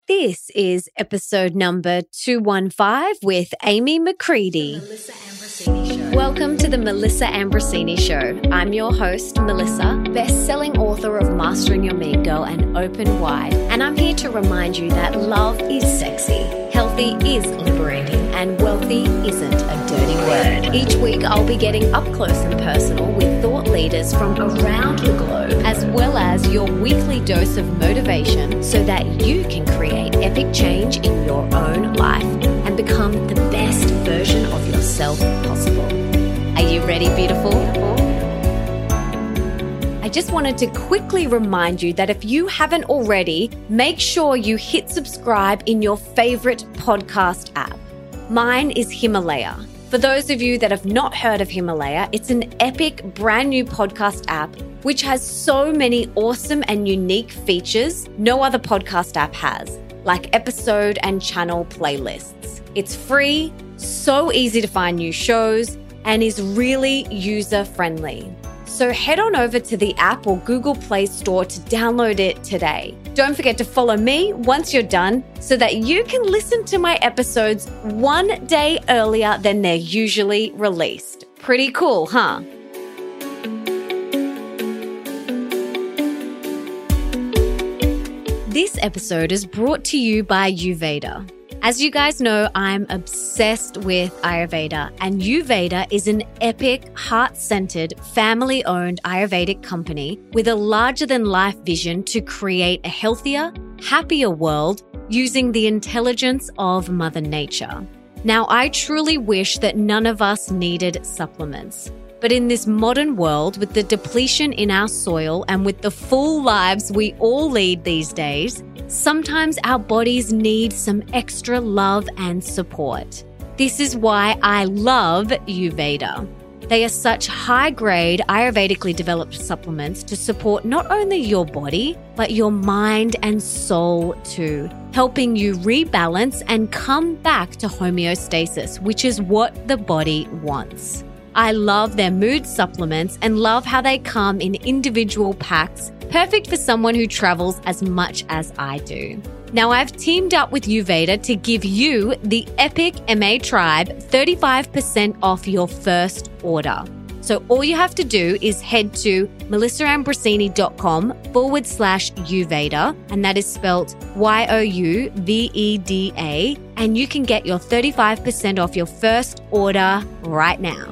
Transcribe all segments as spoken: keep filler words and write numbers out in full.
This is episode number two fifteen with Amy McCready. Welcome to the Melissa Ambrosini Show. I'm your host, Melissa, best-selling author of Mastering Your Mean Girl and Open Wide. And I'm here to remind you that love is sexy, healthy is liberating, and wealthy isn't a dirty word. Each week, I'll be getting up close and personal with thought leaders from around the globe, as well as your weekly dose of motivation so that you can create epic change in your own life and become the best version of yourself possible. Are you ready, beautiful? I just wanted to quickly remind you that if you haven't already, make sure you hit subscribe in your favorite podcast app. Mine is Himalaya. For those of you that have not heard of Himalaya, it's an epic brand new podcast app which has so many awesome and unique features no other podcast app has, like episode and channel playlists. It's free, so easy to find new shows, and is really user-friendly. So head on over to the app or Google Play Store to download it today. Don't forget to follow me once you're done so that you can listen to my episodes one day earlier than they're usually released. Pretty cool, huh? This episode is brought to you by Ayurveda. As you guys know, I'm obsessed with Ayurveda, and Ayurveda is an epic, heart-centered, family-owned Ayurvedic company with a larger-than-life vision to create a healthier, happier world using the intelligence of Mother Nature. Now, I truly wish that none of us needed supplements. But in this modern world, with the depletion in our soil and with the full lives we all lead these days, sometimes our bodies need some extra love and support. This is why I love Ayurveda. They are such high-grade, Ayurvedically developed supplements to support not only your body, but your mind and soul too, helping you rebalance and come back to homeostasis, which is what the body wants. I love their mood supplements and love how they come in individual packs, perfect for someone who travels as much as I do. Now, I've teamed up with Ayurveda to give you, the Epic M A Tribe, thirty-five percent off your first order. So all you have to do is head to melissaambrosini.com forward slash Ayurveda, and that is spelt Y O U V E D A, and you can get your thirty-five percent off your first order right now.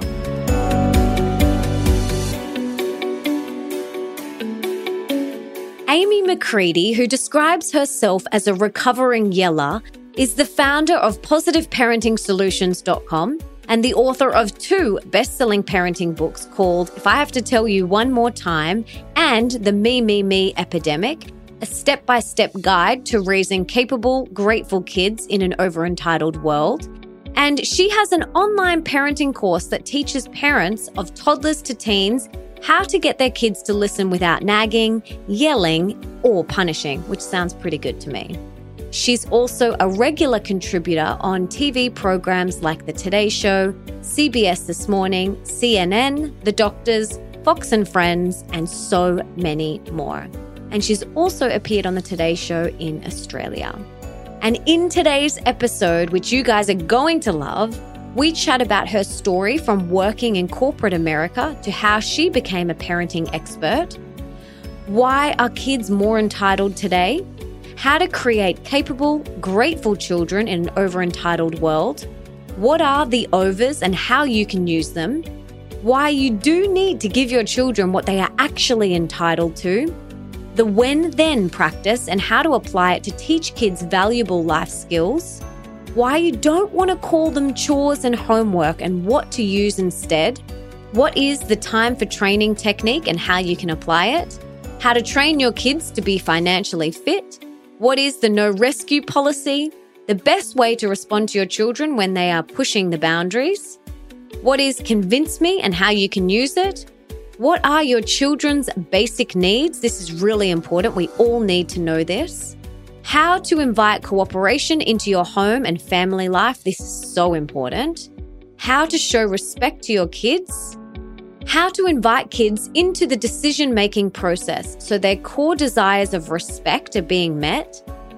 Amy McCready, who describes herself as a recovering yeller, is the founder of positive parenting solutions dot com and the author of two best-selling parenting books called If I Have to Tell You One More Time and The Me, Me, Me Epidemic, a step-by-step guide to raising capable, grateful kids in an over-entitled world. And she has an online parenting course that teaches parents of toddlers to teens how to get their kids to listen without nagging, yelling, or punishing, which sounds pretty good to me. She's also a regular contributor on T V programs like The Today Show, C B S This Morning, C N N, The Doctors, Fox and Friends, and so many more. And she's also appeared on The Today Show in Australia. And in today's episode, which you guys are going to love, we chat about her story from working in corporate America to how she became a parenting expert, why are kids more entitled today, how to create capable, grateful children in an over-entitled world, what are the overs and how you can use them, why you do need to give your children what they are actually entitled to, the when-then practice and how to apply it to teach kids valuable life skills, why you don't want to call them chores and homework and what to use instead, what is the time for training technique and how you can apply it, how to train your kids to be financially fit, what is the no rescue policy, the best way to respond to your children when they are pushing the boundaries, what is Convince Me and how you can use it, what are your children's basic needs, this is really important, we all need to know this, how to invite cooperation into your home and family life. This is so important. How to show respect to your kids. How to invite kids into the decision-making process so their core desires of respect are being met.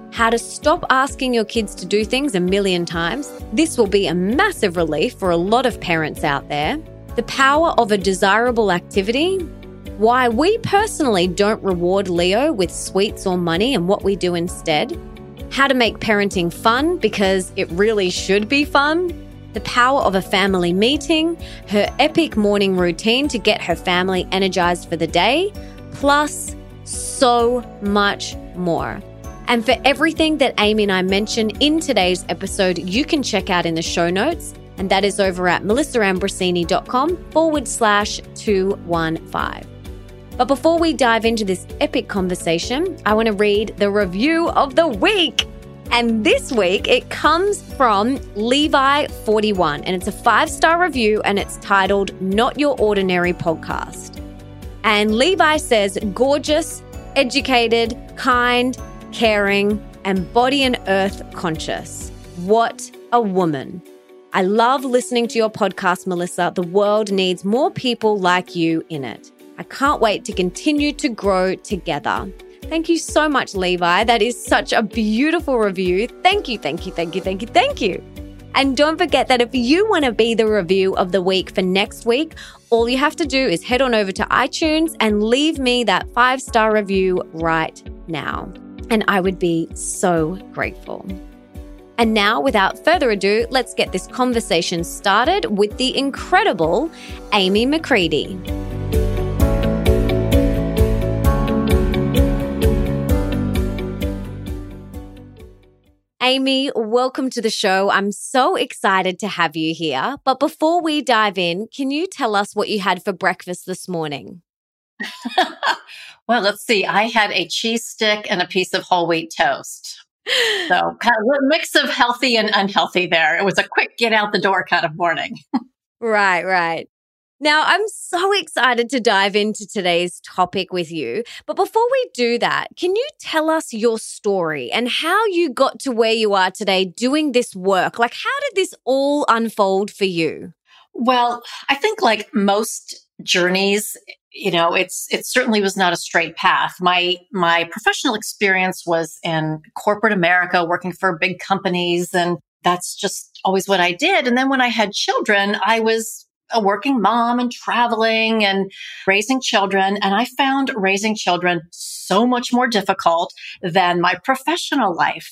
how to stop asking your kids to do things a million times. This will be a massive relief for a lot of parents out there. The power of a desirable activity, why we personally don't reward Leo with sweets or money and what we do instead, how to make parenting fun because it really should be fun, the power of a family meeting, her epic morning routine to get her family energized for the day, plus so much more. And for everything that Amy and I mentioned in today's episode, you can check out in the show notes, and that is over at melissaambrosini.com forward slash 215. But before we dive into this epic conversation, I want to read the review of the week. And this week, it comes from Levi forty-one, and it's a five-star review, and it's titled Not Your Ordinary Podcast. And Levi says, gorgeous, educated, kind, caring, and body and earth conscious. What a woman. I love listening to your podcast, Melissa. The world needs more people like you in it. I can't wait to continue to grow together. Thank you so much, Levi. That is such a beautiful review. Thank you, thank you, thank you, thank you, thank you. And don't forget that if you want to be the review of the week for next week, all you have to do is head on over to iTunes and leave me that five-star review right now. And I would be so grateful. And now, without further ado, let's get this conversation started with the incredible Amy McCready. Amy, welcome to the show. I'm so excited to have you here. But before we dive in, can you tell us what you had for breakfast this morning? Well, let's see. I had a cheese stick and a piece of whole wheat toast. So kind of a mix of healthy and unhealthy there. It was a quick get out the door kind of morning. Right, right. Now, I'm so excited to dive into today's topic with you. But before we do that, can you tell us your story and how you got to where you are today doing this work? Like, how did this all unfold for you? Well, I think like most journeys, you know, it's it certainly was not a straight path. My my professional experience was in corporate America, working for big companies, and that's just always what I did. And then when I had children, I was a working mom and traveling and raising children. And I found raising children so much more difficult than my professional life.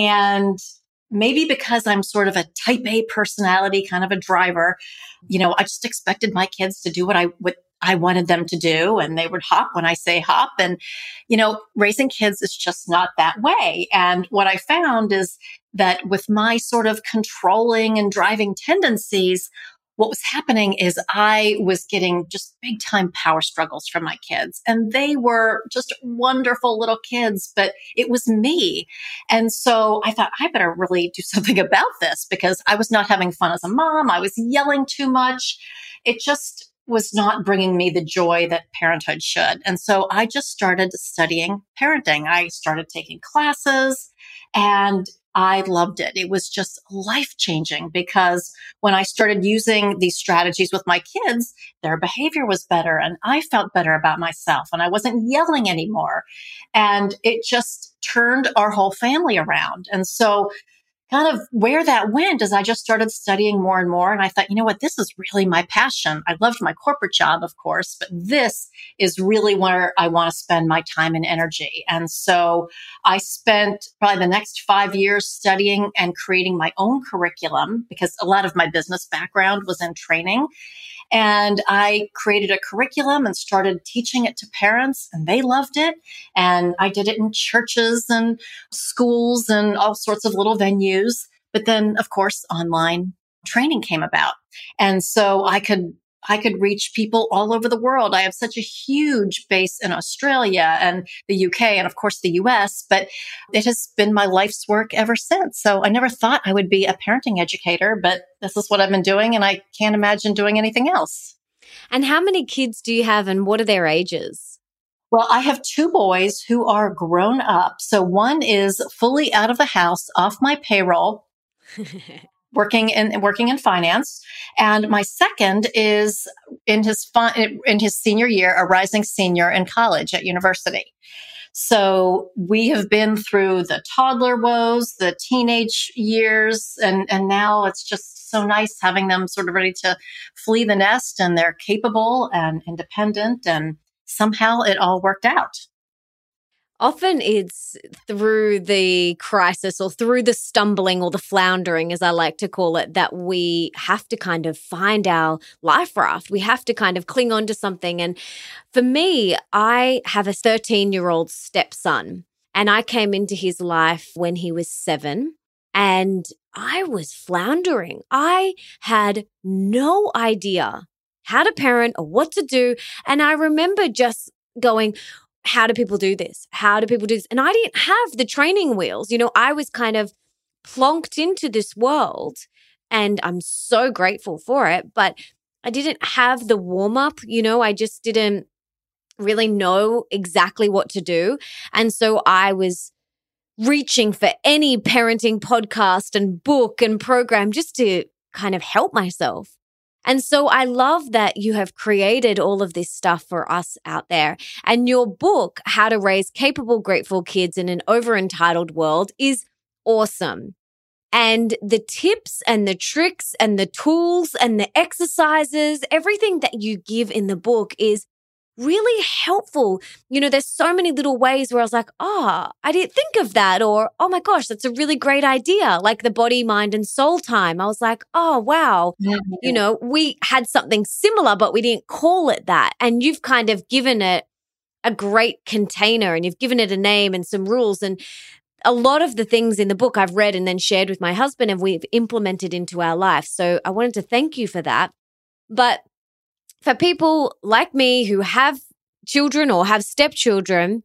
And maybe because I'm sort of a type A personality, kind of a driver, you know, I just expected my kids to do what I what I wanted them to do. And they would hop when I say hop. And, you know, raising kids is just not that way. And what I found is that with my sort of controlling and driving tendencies, what was happening is I was getting just big time power struggles from my kids, and they were just wonderful little kids, but it was me. And so I thought I better really do something about this because I was not having fun as a mom. I was yelling too much. It just was not bringing me the joy that parenthood should. And so I just started studying parenting. I started taking classes, and I loved it. It was just life-changing because when I started using these strategies with my kids, their behavior was better and I felt better about myself and I wasn't yelling anymore. And it just turned our whole family around. And so kind of where that went is I just started studying more and more. And I thought, you know what, this is really my passion. I loved my corporate job, of course, but this is really where I want to spend my time and energy. And so I spent probably the next five years studying and creating my own curriculum because a lot of my business background was in training. And I created a curriculum and started teaching it to parents, and they loved it. And I did it in churches and schools and all sorts of little venues. But then, of course, online training came about. And so I could I could reach people all over the world. I have such a huge base in Australia and the U K and, of course, the U S, but it has been my life's work ever since. So I never thought I would be a parenting educator, but this is what I've been doing, and I can't imagine doing anything else. And how many kids do you have, and what are their ages? Well, I have two boys who are grown up. So one is fully out of the house, off my payroll. working in working in finance, and my second is in his fun, in his senior year, a rising senior in college at university. So we have been through the toddler woes, the teenage years, and, and now it's just so nice having them sort of ready to flee the nest, and they're capable and independent, and somehow it all worked out. Often it's through the crisis or through the stumbling or the floundering, as I like to call it, that we have to kind of find our life raft. We have to kind of cling on to something. And for me, I have a thirteen-year-old stepson, and I came into his life when he was seven, and I was floundering. I had no idea how to parent or what to do. And I remember just going, how do people do this? How do people do this? And I didn't have the training wheels. You know, I was kind of plonked into this world, and I'm so grateful for it, but I didn't have the warm up. You know, I just didn't really know exactly what to do. And so I was reaching for any parenting podcast and book and program just to kind of help myself. And so I love that you have created all of this stuff for us out there. And your book, How to Raise Capable, Grateful Kids in an Over-Entitled World, is awesome. And the tips and the tricks and the tools and the exercises, everything that you give in the book is really helpful. You know, there's so many little ways where I was like, oh, I didn't think of that. Or, oh my gosh, that's a really great idea. Like the body, mind, and soul time. I was like, oh, wow. Mm-hmm. You know, we had something similar, but we didn't call it that. And you've kind of given it a great container, and you've given it a name and some rules. And a lot of the things in the book I've read and then shared with my husband, and we've implemented into our life. So I wanted to thank you for that. But for people like me who have children or have stepchildren,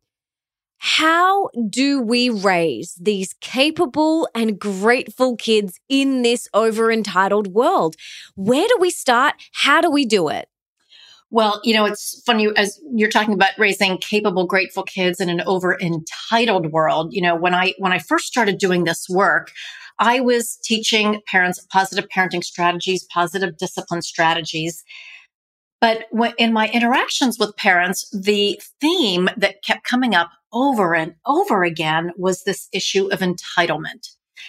how do we raise these capable and grateful kids in this over-entitled world? Where do we start? How do we do it? Well, you know, it's funny as you're talking about raising capable, grateful kids in an over-entitled world. You know, when I when I first started doing this work, I was teaching parents positive parenting strategies, positive discipline strategies. But when, in my interactions with parents, the theme that kept coming up over and over again was this issue of entitlement.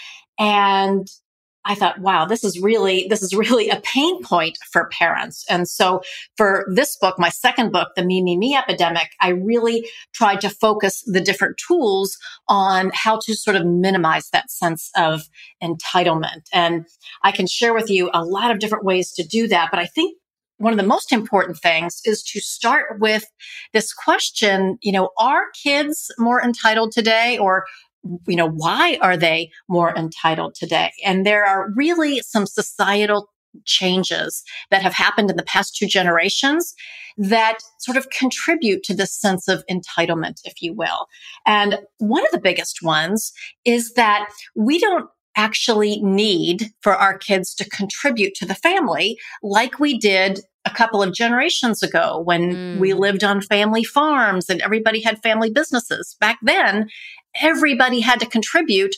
And I thought, wow, this is really, this is really a pain point for parents. And so for this book, my second book, The Me, Me, Me Epidemic, I really tried to focus the different tools on how to sort of minimize that sense of entitlement. And I can share with you a lot of different ways to do that. But I think one of the most important things is to start with this question, you know, are kids more entitled today? Or, you know, why are they more entitled today? And there are really some societal changes that have happened in the past two generations that sort of contribute to this sense of entitlement, if you will. And one of the biggest ones is that we don't actually need for our kids to contribute to the family like we did a couple of generations ago when mm. we lived on family farms and everybody had family businesses. Back then, everybody had to contribute,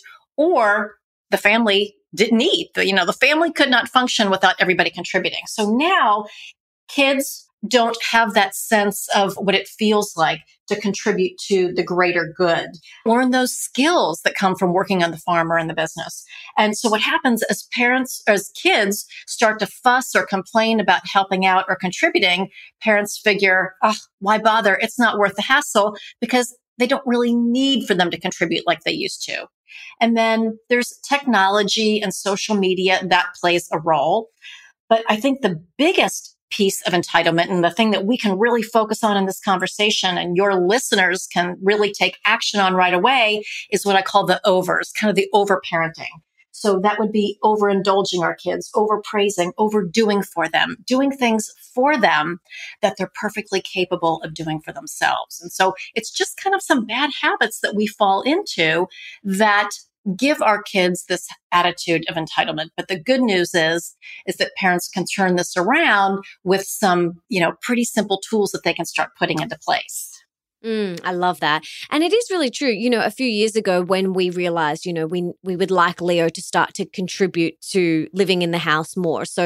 or the family didn't eat. You know, the family could not function without everybody contributing. So now kids don't have that sense of what it feels like to contribute to the greater good, learn those skills that come from working on the farm or in the business. And so what happens as parents, as kids start to fuss or complain about helping out or contributing, parents figure, oh, why bother? It's not worth the hassle, because they don't really need for them to contribute like they used to. And then there's technology and social media that plays a role. But I think the biggest piece of entitlement, and the thing that we can really focus on in this conversation and your listeners can really take action on right away, is what I call the overs, kind of the over-parenting. So that would be overindulging our kids, overpraising, overdoing for them, doing things for them that they're perfectly capable of doing for themselves. And so it's just kind of some bad habits that we fall into that give our kids this attitude of entitlement. But the good news is, is that parents can turn this around with some, you know, pretty simple tools that they can start putting into place. Mm, I love that. And it is really true. You know, a few years ago when we realized, you know, we we would like Leo to start to contribute to living in the house more. So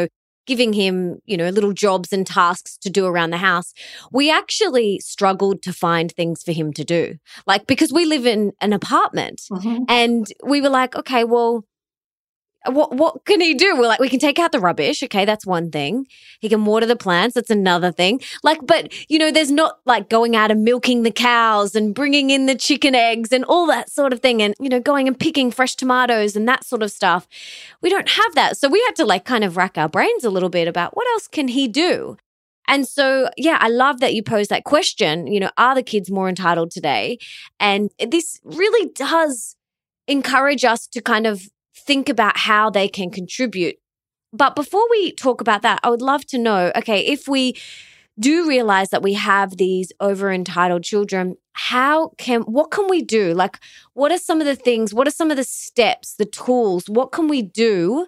giving him, you know, little jobs and tasks to do around the house, we actually struggled to find things for him to do. Like, because we live in an apartment Mm-hmm. and we were like, okay, well, What what can he do? We're like, we can take out the rubbish. Okay, that's one thing. He can water the plants. That's another thing. Like, but, you know, there's not like going out and milking the cows and bringing in the chicken eggs and all that sort of thing and, you know, going and picking fresh tomatoes and that sort of stuff. We don't have that. So we had to like kind of rack our brains a little bit about what else can he do? And so, yeah, I love that you posed that question, you know, are the kids more entitled today? And this really does encourage us to kind of think about how they can contribute. But before we talk about that, I would love to know, okay, if we do realize that we have these over entitled children, how can, what can we do? Like, what are some of the things, what are some of the steps, the tools, what can we do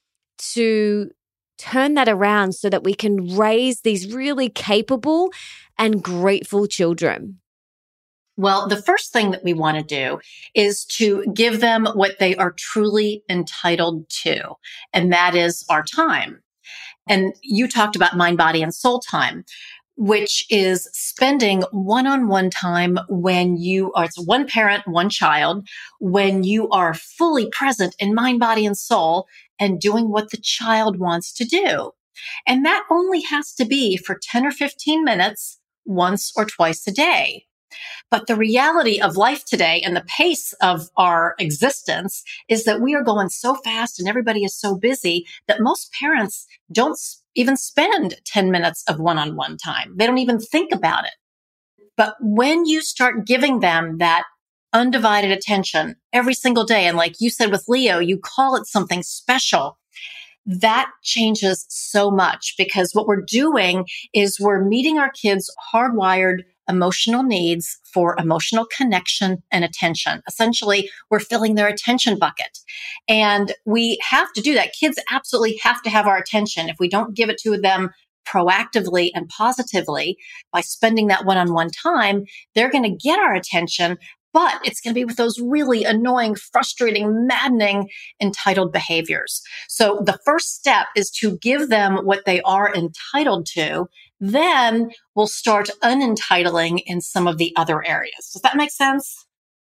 to turn that around so that we can raise these really capable and grateful children? Well, the first thing that we want to do is to give them what they are truly entitled to, and that is our time. And you talked about mind, body, and soul time, which is spending one-on-one time when you are, it's one parent, one child, when you are fully present in mind, body, and soul and doing what the child wants to do. And that only has to be for ten or fifteen minutes once or twice a day. But the reality of life today and the pace of our existence is that we are going so fast and everybody is so busy that most parents don't even spend ten minutes of one-on-one time. They don't even think about it. But when you start giving them that undivided attention every single day, and like you said with Leo, you call it something special, that changes so much, because what we're doing is we're meeting our kids' hardwired emotional needs for emotional connection and attention. Essentially, we're filling their attention bucket. And we have to do that. Kids absolutely have to have our attention. If we don't give it to them proactively and positively by spending that one-on-one time, they're going to get our attention, but it's going to be with those really annoying, frustrating, maddening, entitled behaviors. So the first step is to give them what they are entitled to. Then we'll start unentitling in some of the other areas. Does that make sense?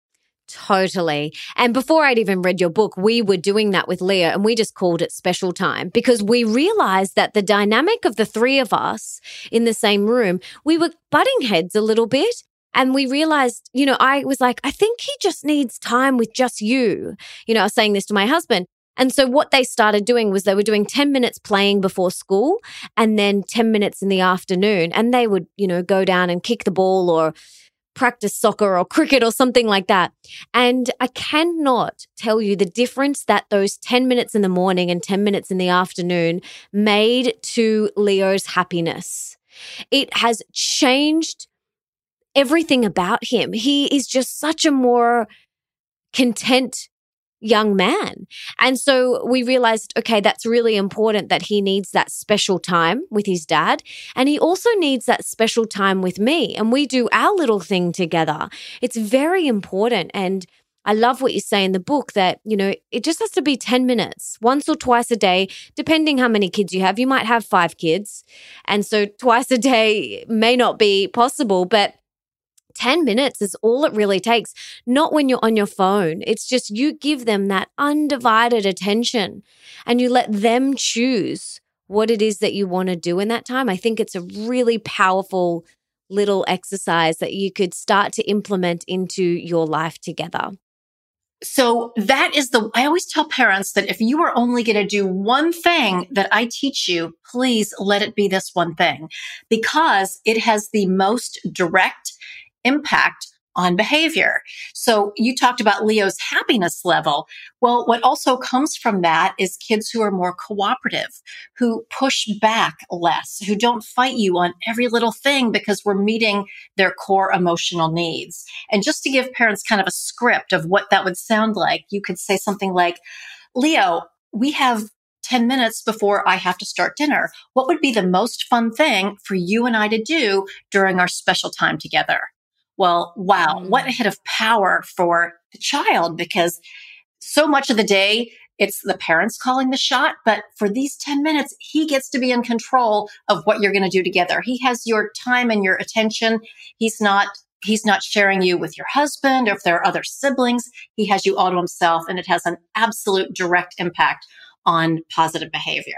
Totally. And before I'd even read your book, we were doing that with Leah, and we just called it special time because we realized that the dynamic of the three of us in the same room, we were butting heads a little bit. And we realized, you know, I was like, I think he just needs time with just you. You know, I was saying this to my husband. And so what they started doing was they were doing ten minutes playing before school and then ten minutes in the afternoon. And they would, you know, go down and kick the ball or practice soccer or cricket or something like that. And I cannot tell you the difference that those ten minutes in the morning and ten minutes in the afternoon made to Leo's happiness. It has changed everything about him. He is just such a more content young man. And so we realized, okay, that's really important that he needs that special time with his dad. And he also needs that special time with me. And we do our little thing together. It's very important. And I love what you say in the book that, you know, it just has to be ten minutes, once or twice a day, depending how many kids you have. You might have five kids. And so twice a day may not be possible, but ten minutes is all it really takes. Not when you're on your phone. It's just you give them that undivided attention and you let them choose what it is that you want to do in that time. I think it's a really powerful little exercise that you could start to implement into your life together. So that is the, I always tell parents that if you are only going to do one thing that I teach you, please let it be this one thing, because it has the most direct impact on behavior. So you talked about Leo's happiness level. Well, what also comes from that is kids who are more cooperative, who push back less, who don't fight you on every little thing because we're meeting their core emotional needs. And just to give parents kind of a script of what that would sound like, you could say something like, Leo, we have ten minutes before I have to start dinner. What would be the most fun thing for you and I to do during our special time together? Well, wow, what a hit of power for the child, because so much of the day it's the parents calling the shot. But for these ten minutes, he gets to be in control of what you're going to do together. He has your time and your attention. He's not He's not sharing you with your husband or if there are other siblings. He has you all to himself, and it has an absolute direct impact on positive behavior.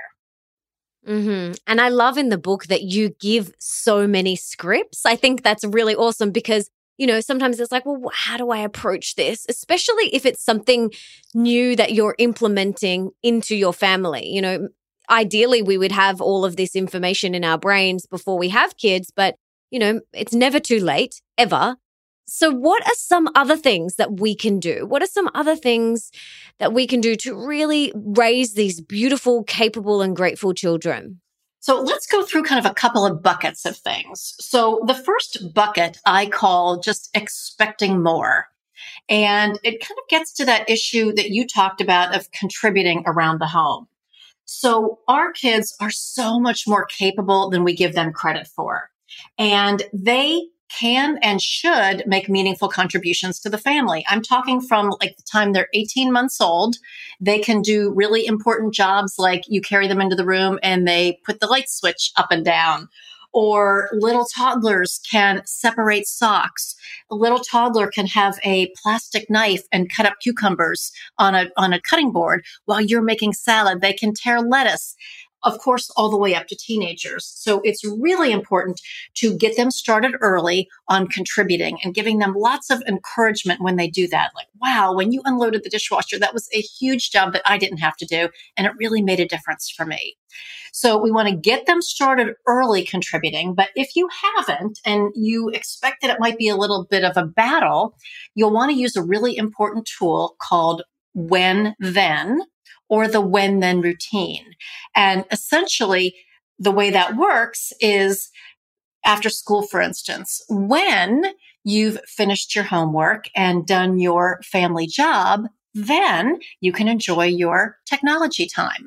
Mm-hmm. And I love in the book that you give so many scripts. I think that's really awesome because, you know, sometimes it's like, well, how do I approach this? Especially if it's something new that you're implementing into your family. You know, ideally we would have all of this information in our brains before we have kids, but you know, it's never too late, ever. So what are some other things that we can do? What are some other things that we can do to really raise these beautiful, capable, and grateful children? So let's go through kind of a couple of buckets of things. So the first bucket I call just expecting more. And it kind of gets to that issue that you talked about of contributing around the home. So our kids are so much more capable than we give them credit for. And they can and should make meaningful contributions to the family. I'm talking from like the time they're eighteen months old. They can do really important jobs like you carry them into the room and they put the light switch up and down. Or little toddlers can separate socks. A little toddler can have a plastic knife and cut up cucumbers on a, on a cutting board while you're making salad. They can tear lettuce. Of course, all the way up to teenagers. So it's really important to get them started early on contributing and giving them lots of encouragement when they do that. Like, wow, when you unloaded the dishwasher, that was a huge job that I didn't have to do. And it really made a difference for me. So we want to get them started early contributing. But if you haven't and you expect that it might be a little bit of a battle, you'll want to use a really important tool called When Then, or the when then routine. And essentially, the way that works is after school, for instance, when you've finished your homework and done your family job, then you can enjoy your technology time.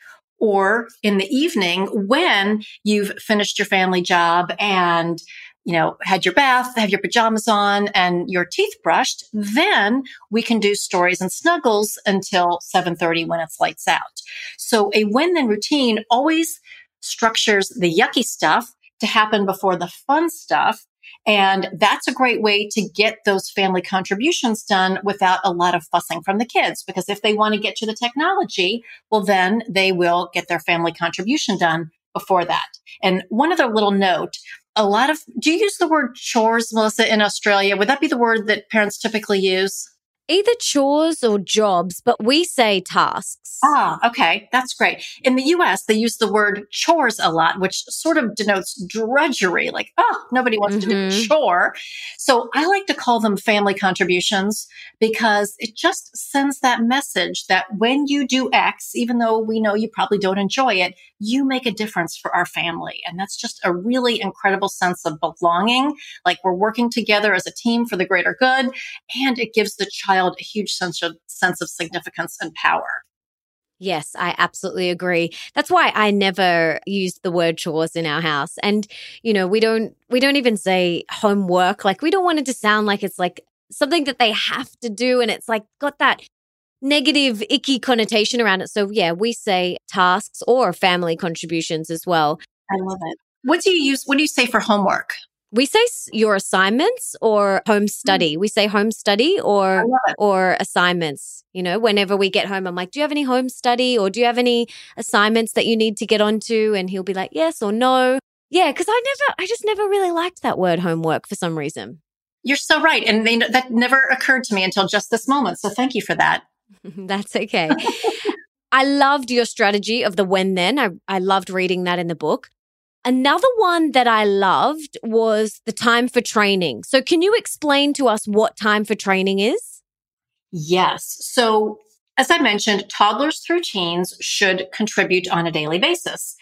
Or in the evening, when you've finished your family job and you know, had your bath, have your pajamas on and your teeth brushed, then we can do stories and snuggles until seven thirty when it's lights out. So a when then routine always structures the yucky stuff to happen before the fun stuff. And that's a great way to get those family contributions done without a lot of fussing from the kids. Because if they want to get to the technology, well, then they will get their family contribution done before that. And one other little note, a lot of, do you use the word chores, Melissa, in Australia? Would that be the word that parents typically use? Either chores or jobs, but we say tasks. Ah, okay. That's great. In the U S, they use the word chores a lot, which sort of denotes drudgery, like, oh, nobody wants mm-hmm. to do a chore. So I like to call them family contributions because it just sends that message that when you do X, even though we know you probably don't enjoy it, you make a difference for our family. And that's just a really incredible sense of belonging, like we're working together as a team for the greater good. And it gives the child a huge sense of sense of significance and power. Yes, I absolutely agree. That's why I never used the word chores in our house. And, you know, we don't we don't even say homework. Like we don't want it to sound like it's like something that they have to do and it's like got that negative, icky connotation around it. So yeah, we say tasks or family contributions as well. I love it. What do you use? What do you say for homework? We say your assignments or home study. We say home study or or assignments. You know, whenever we get home, I'm like, do you have any home study or do you have any assignments that you need to get onto? And he'll be like, yes or no. Yeah, because I never, I just never really liked that word homework for some reason. You're so right. And they, that never occurred to me until just this moment. So thank you for that. That's okay. I loved your strategy of the when then. I, I loved reading that in the book. Another one that I loved was the time for training. So can you explain to us what time for training is? Yes. So as I mentioned, toddlers through teens should contribute on a daily basis.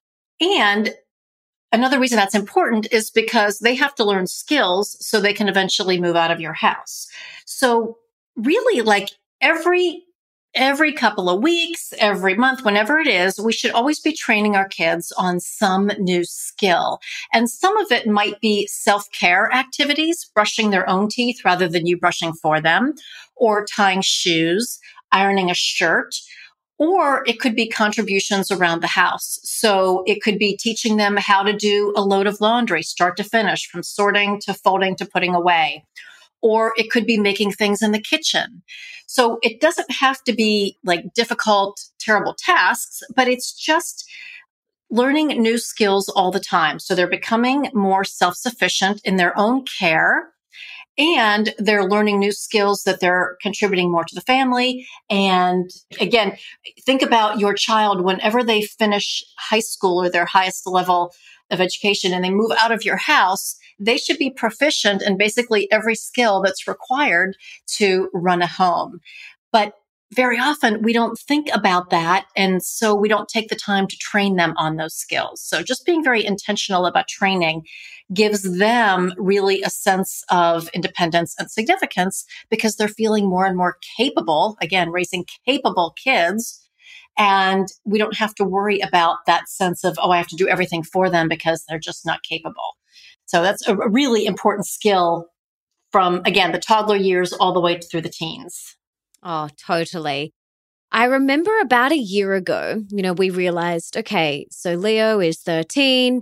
And another reason that's important is because they have to learn skills so they can eventually move out of your house. So really, like every Every couple of weeks, every month, whenever it is, we should always be training our kids on some new skill. And some of it might be self-care activities, brushing their own teeth rather than you brushing for them, or tying shoes. ironing a shirt, or it could be contributions around the house. So it could be teaching them how to do a load of laundry, start to finish, from sorting to folding to putting away. Or it could be making things in the kitchen. So it doesn't have to be like difficult, terrible tasks, but it's just learning new skills all the time. So they're becoming more self-sufficient in their own care, and they're learning new skills that they're contributing more to the family. And again, think about your child whenever they finish high school or their highest level of education and they move out of your house, they should be proficient in basically every skill that's required to run a home. But very often we don't think about that. And so we don't take the time to train them on those skills. So just being very intentional about training gives them really a sense of independence and significance because they're feeling more and more capable, again, raising capable kids. And we don't have to worry about that sense of, oh, I have to do everything for them because they're just not capable. So that's a really important skill from, again, the toddler years all the way through the teens. Oh, totally. I remember about a year ago, you know, we realized, okay, so Leo is thirteen.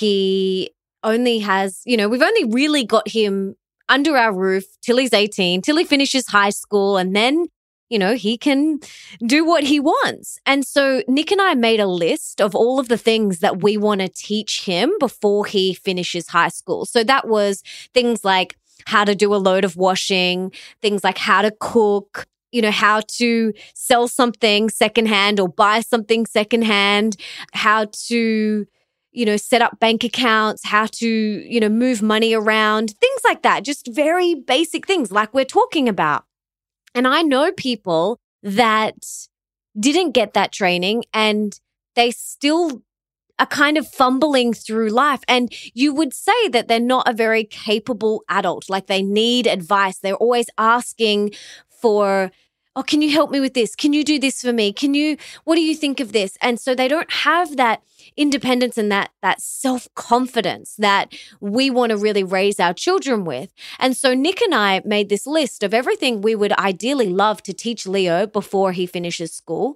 He only has, you know, we've only really got him under our roof till he's eighteen, till he finishes high school. And then, you know, he can do what he wants. And so Nick and I made a list of all of the things that we want to teach him before he finishes high school. So that was things like how to do a load of washing, things like how to cook, you know, how to sell something secondhand or buy something secondhand, how to, you know, set up bank accounts, how to, you know, move money around, things like that. Just very basic things like we're talking about. And I know people that didn't get that training and they still are kind of fumbling through life. And you would say that they're not a very capable adult, like they need advice. They're always asking for, oh, can you help me with this? Can you do this for me? Can you, what do you think of this? And so they don't have that independence and that, that self-confidence that we want to really raise our children with. And so Nick and I made this list of everything we would ideally love to teach Leo before he finishes school.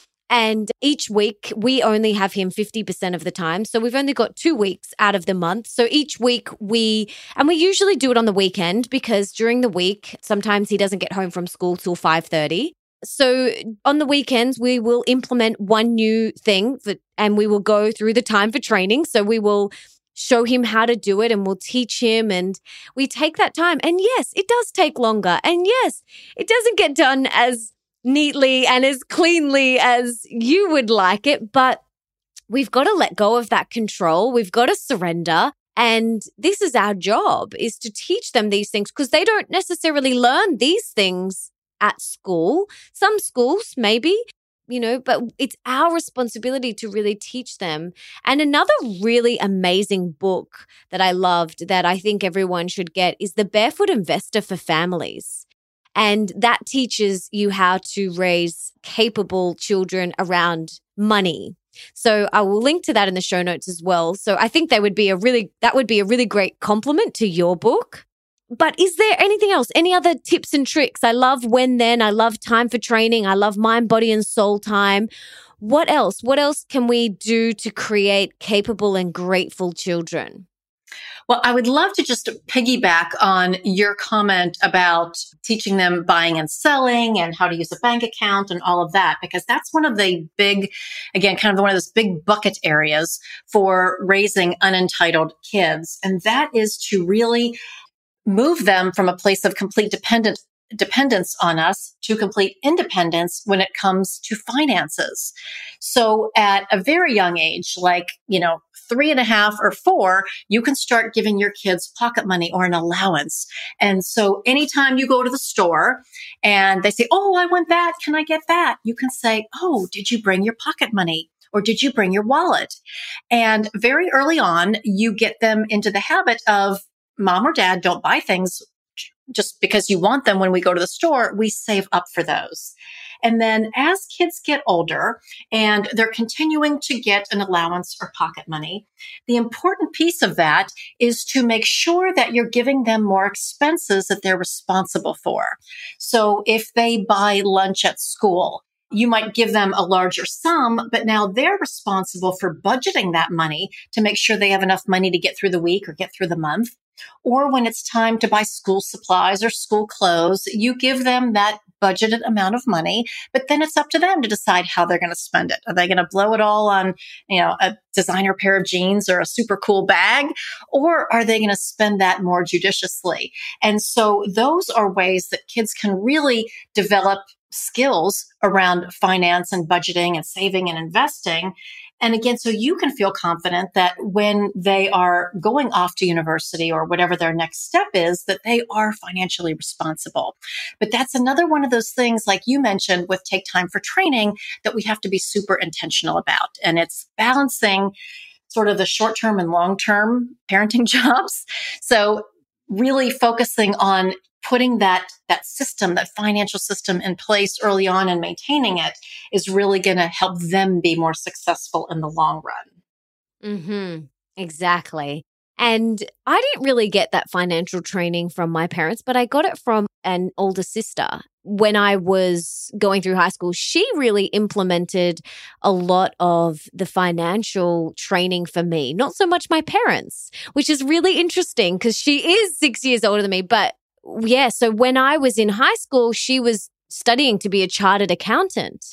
And each week, we only have him fifty percent of the time. So we've only got two weeks out of the month. So each week we, and we usually do it on the weekend because during the week, sometimes he doesn't get home from school till five thirty. So on the weekends, we will implement one new thing that, and we will go through the time for training. So we will show him how to do it and we'll teach him and we take that time. And yes, it does take longer. And yes, it doesn't get done as neatly and as cleanly as you would like it, but we've got to let go of that control. We've got to surrender. And this is our job, is to teach them these things because they don't necessarily learn these things at school. Some schools, maybe, you know, but it's our responsibility to really teach them. And another really amazing book that I loved that I think everyone should get is The Barefoot Investor for Families. And that teaches you how to raise capable children around money. So I will link to that in the show notes as well. So I think that would be a really, that would be a really great compliment to your book. But is there anything else? Any other tips and tricks? I love When Then. I love Time for Training. I love Mind, Body, and Soul Time. What else? What else can we do to create capable and grateful children? Well, I would love to just piggyback on your comment about teaching them buying and selling and how to use a bank account and all of that, because that's one of the big, again, kind of one of those big bucket areas for raising unentitled kids. And that is to really move them from a place of complete dependence dependence on us to complete independence when it comes to finances. So at a very young age, like, you know, three and a half or four, you can start giving your kids pocket money or an allowance. And so anytime you go to the store and they say, oh, I want that, can I get that? You can say, oh, did you bring your pocket money? Or did you bring your wallet? And very early on, you get them into the habit of, mom or dad, don't buy things just because you want them when we go to the store. We save up for those. And then as kids get older and they're continuing to get an allowance or pocket money, the important piece of that is to make sure that you're giving them more expenses that they're responsible for. So if they buy lunch at school, you might give them a larger sum, but now they're responsible for budgeting that money to make sure they have enough money to get through the week or get through the month. Or when it's time to buy school supplies or school clothes, you give them that budgeted amount of money, but then it's up to them to decide how they're going to spend it. Are they going to blow it all on, you know, a designer pair of jeans or a super cool bag? Or are they going to spend that more judiciously? And so those are ways that kids can really develop skills around finance and budgeting and saving and investing. And again, so you can feel confident that when they are going off to university or whatever their next step is, that they are financially responsible. But that's another one of those things, like you mentioned, with Take Time for Training, that we have to be super intentional about. And it's balancing sort of the short-term and long-term parenting jobs. So really focusing on putting that that system, that financial system in place early on and maintaining it is really going to help them be more successful in the long run. Mm-hmm. Exactly. And I didn't really get that financial training from my parents, but I got it from an older sister. When I was going through high school, she really implemented a lot of the financial training for me, not so much my parents, which is really interesting because she is six years older than me. But yeah, so when I was in high school, she was studying to be a chartered accountant.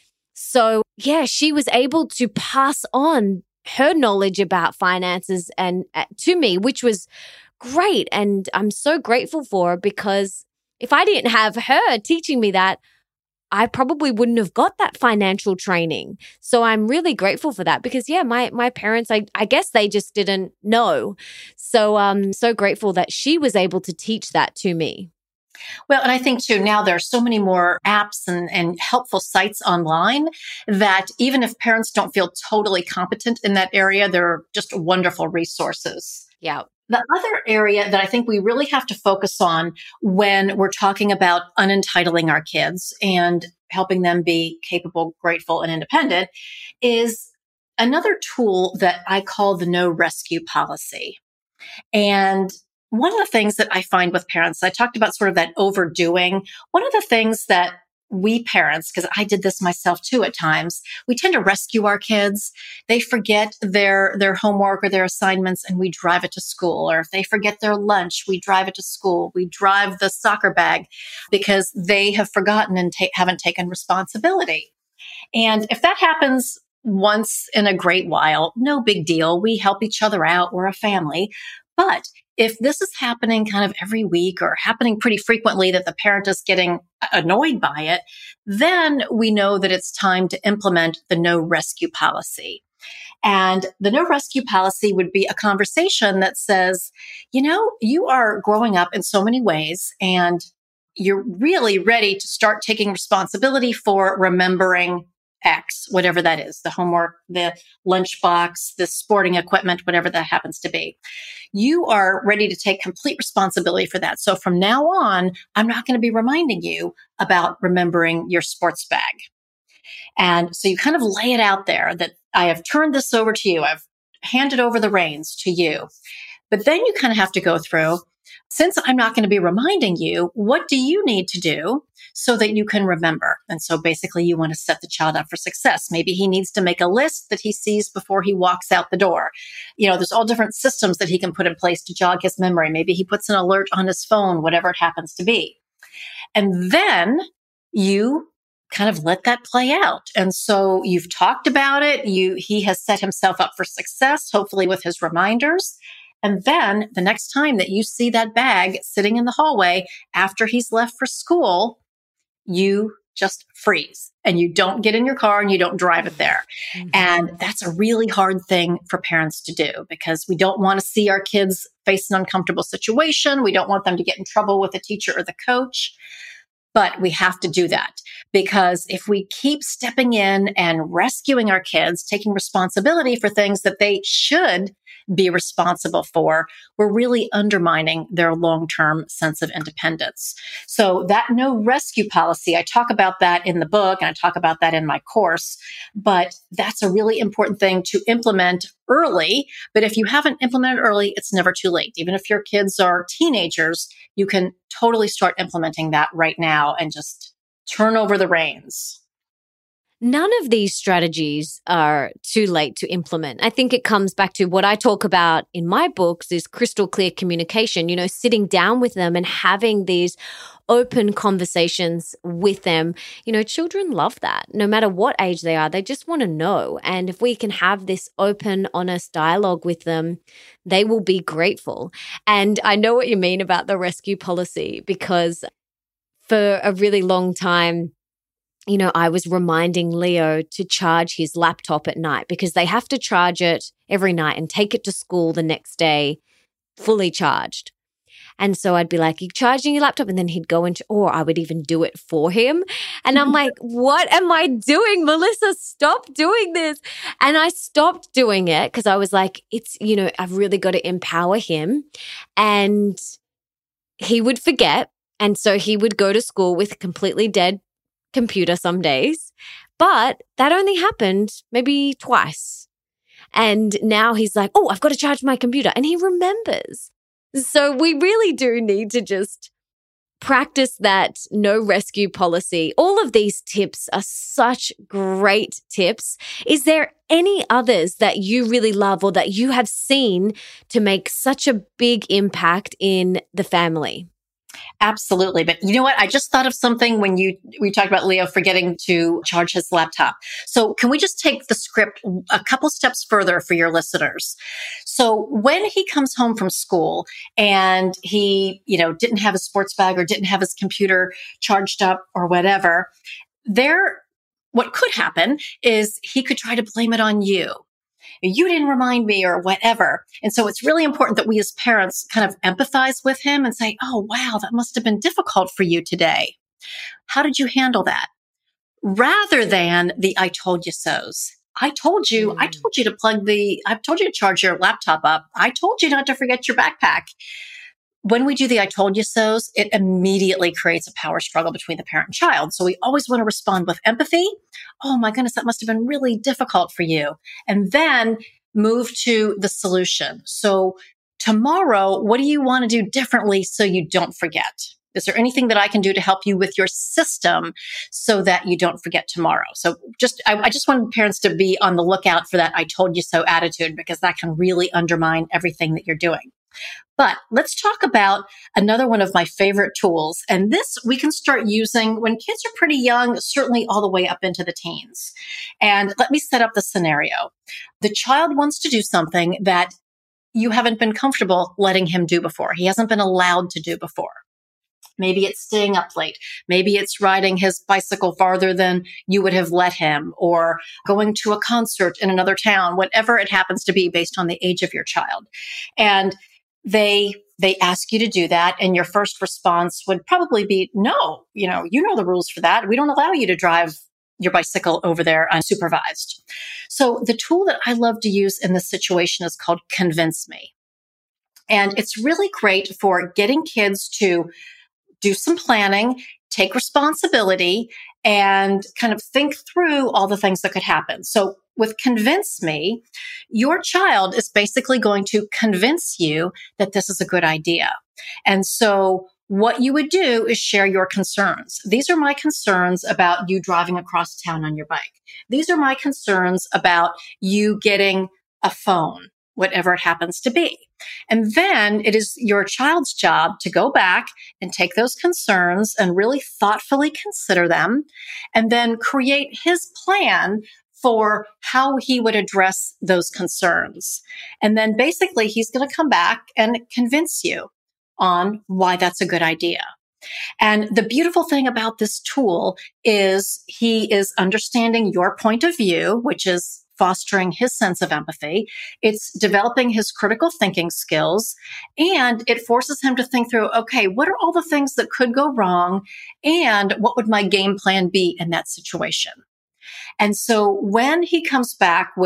So yeah, she was able to pass on her knowledge about finances and uh, to me, which was great. And I'm so grateful for her because if I didn't have her teaching me that, I probably wouldn't have got that financial training. So I'm really grateful for that because, yeah, my my parents, I, I guess they just didn't know. So I'm so grateful that she was able to teach that to me. Well, and I think too, now there are so many more apps and, and helpful sites online that even if parents don't feel totally competent in that area, they're just wonderful resources. Yeah. The other area that I think we really have to focus on when we're talking about unentitling our kids and helping them be capable, grateful, and independent is another tool that I call the no rescue policy. And one of the things that I find with parents, I talked about sort of that overdoing. One of the things that we parents, because I did this myself too at times, we tend to rescue our kids. They forget their, their homework or their assignments and we drive it to school. Or if they forget their lunch, we drive it to school. We drive the soccer bag because they have forgotten and ta- haven't taken responsibility. And if that happens once in a great while, no big deal. We help each other out. We're a family. But if this is happening kind of every week or happening pretty frequently that the parent is getting annoyed by it, then we know that it's time to implement the no rescue policy. And the no rescue policy would be a conversation that says, you know, you are growing up in so many ways and you're really ready to start taking responsibility for remembering X, whatever that is, the homework, the lunchbox, the sporting equipment, whatever that happens to be. You are ready to take complete responsibility for that. So from now on, I'm not going to be reminding you about remembering your sports bag. And so you kind of lay it out there that I have turned this over to you. I've handed over the reins to you. But then you kind of have to go through, since I'm not going to be reminding you, what do you need to do so that you can remember? And so basically you want to set the child up for success. Maybe he needs to make a list that he sees before he walks out the door. You know, there's all different systems that he can put in place to jog his memory. Maybe he puts an alert on his phone, whatever it happens to be. And then you kind of let that play out. And so you've talked about it. You, he has set himself up for success, hopefully with his reminders. And then the next time that you see that bag sitting in the hallway after he's left for school, you just freeze and you don't get in your car and you don't drive it there. Mm-hmm. And that's a really hard thing for parents to do because we don't want to see our kids face an uncomfortable situation. We don't want them to get in trouble with the teacher or the coach. But we have to do that because if we keep stepping in and rescuing our kids, taking responsibility for things that they should be responsible for, we're really undermining their long-term sense of independence. So that no rescue policy, I talk about that in the book and I talk about that in my course, but that's a really important thing to implement early. But if you haven't implemented early, it's never too late. Even if your kids are teenagers, you can totally start implementing that right now and just turn over the reins. None of these strategies are too late to implement. I think it comes back to what I talk about in my books is crystal clear communication, you know, sitting down with them and having these open conversations with them. You know, children love that. No matter what age they are, they just want to know. And if we can have this open, honest dialogue with them, they will be grateful. And I know what you mean about the rescue policy, because for a really long time, you know, I was reminding Leo to charge his laptop at night because they have to charge it every night and take it to school the next day fully charged. And so I'd be like, "You charging your laptop?" And then he'd go into, or I would even do it for him. And I'm like, what am I doing, Melissa? Stop doing this. And I stopped doing it because I was like, it's, you know, I've really got to empower him. And he would forget. And so he would go to school with a completely dead computer some days, but that only happened maybe twice. And now he's like, "Oh, I've got to charge my computer." And he remembers. So we really do need to just practice that no rescue policy. All of these tips are such great tips. Is there any others that you really love or that you have seen to make such a big impact in the family? Absolutely. But you know what? I just thought of something when you we talked about Leo forgetting to charge his laptop. So can we just take the script a couple steps further for your listeners? So when he comes home from school and he, you know, didn't have his sports bag or didn't have his computer charged up or whatever, there, what could happen is he could try to blame it on you. You didn't remind me or whatever. And so it's really important that we as parents kind of empathize with him and say, "Oh, wow, that must have been difficult for you today. How did you handle that?" Rather than the "I told you so's. I told you, mm. I told you to plug the, I told you to charge your laptop up. I told you not to forget your backpack. When we do the "I told you so's," it immediately creates a power struggle between the parent and child. So we always want to respond with empathy. "Oh my goodness, that must have been really difficult for you." And then move to the solution. So tomorrow, what do you want to do differently so you don't forget? Is there anything that I can do to help you with your system so that you don't forget tomorrow? So just, I, I just want parents to be on the lookout for that "I told you so" attitude, because that can really undermine everything that you're doing. But let's talk about another one of my favorite tools. And this we can start using when kids are pretty young, certainly all the way up into the teens. And let me set up the scenario. The child wants to do something that you haven't been comfortable letting him do before. He hasn't been allowed to do before. Maybe it's staying up late. Maybe it's riding his bicycle farther than you would have let him, or going to a concert in another town, whatever it happens to be based on the age of your child. And they they ask you to do that, and your first response would probably be, "No, you know, you know the rules for that. We don't allow you to drive your bicycle over there unsupervised." So the tool that I love to use in this situation is called Convince Me. And it's really great for getting kids to do some planning, take responsibility, and kind of think through all the things that could happen. So with Convince Me, your child is basically going to convince you that this is a good idea. And so what you would do is share your concerns. "These are my concerns about you driving across town on your bike. These are my concerns about you getting a phone," whatever it happens to be. And then it is your child's job to go back and take those concerns and really thoughtfully consider them, and then create his plan for how he would address those concerns. And then basically he's going to come back and convince you on why that's a good idea. And the beautiful thing about this tool is he is understanding your point of view, which is fostering his sense of empathy. It's developing his critical thinking skills, and it forces him to think through, okay, what are all the things that could go wrong, and what would my game plan be in that situation? And so when he comes back with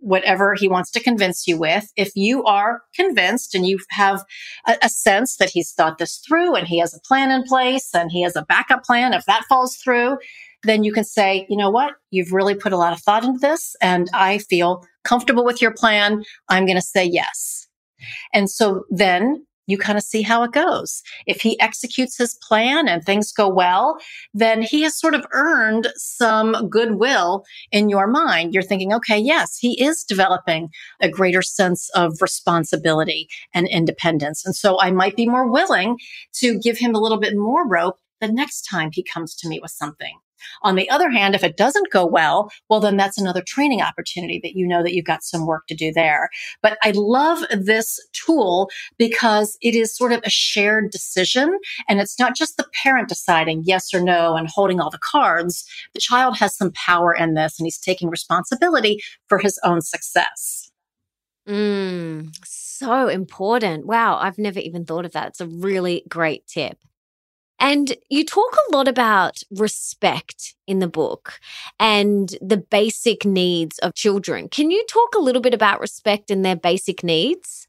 whatever he wants to convince you with. If you are convinced and you have a, a sense that he's thought this through and he has a plan in place and he has a backup plan, if that falls through, then you can say, you know what, you've really put a lot of thought into this and I feel comfortable with your plan. I'm going to say yes. And so then you kind of see how it goes. If he executes his plan and things go well, then he has sort of earned some goodwill in your mind. You're thinking, okay, yes, he is developing a greater sense of responsibility and independence. And so I might be more willing to give him a little bit more rope the next time he comes to me with something. On the other hand, if it doesn't go well, well, then that's another training opportunity that you know that you've got some work to do there. But I love this tool because it is sort of a shared decision. And it's not just the parent deciding yes or no and holding all the cards. The child has some power in this and he's taking responsibility for his own success. Mm, so important. Wow, I've never even thought of that. It's a really great tip. And you talk a lot about respect in the book and the basic needs of children. Can you talk a little bit about respect and their basic needs?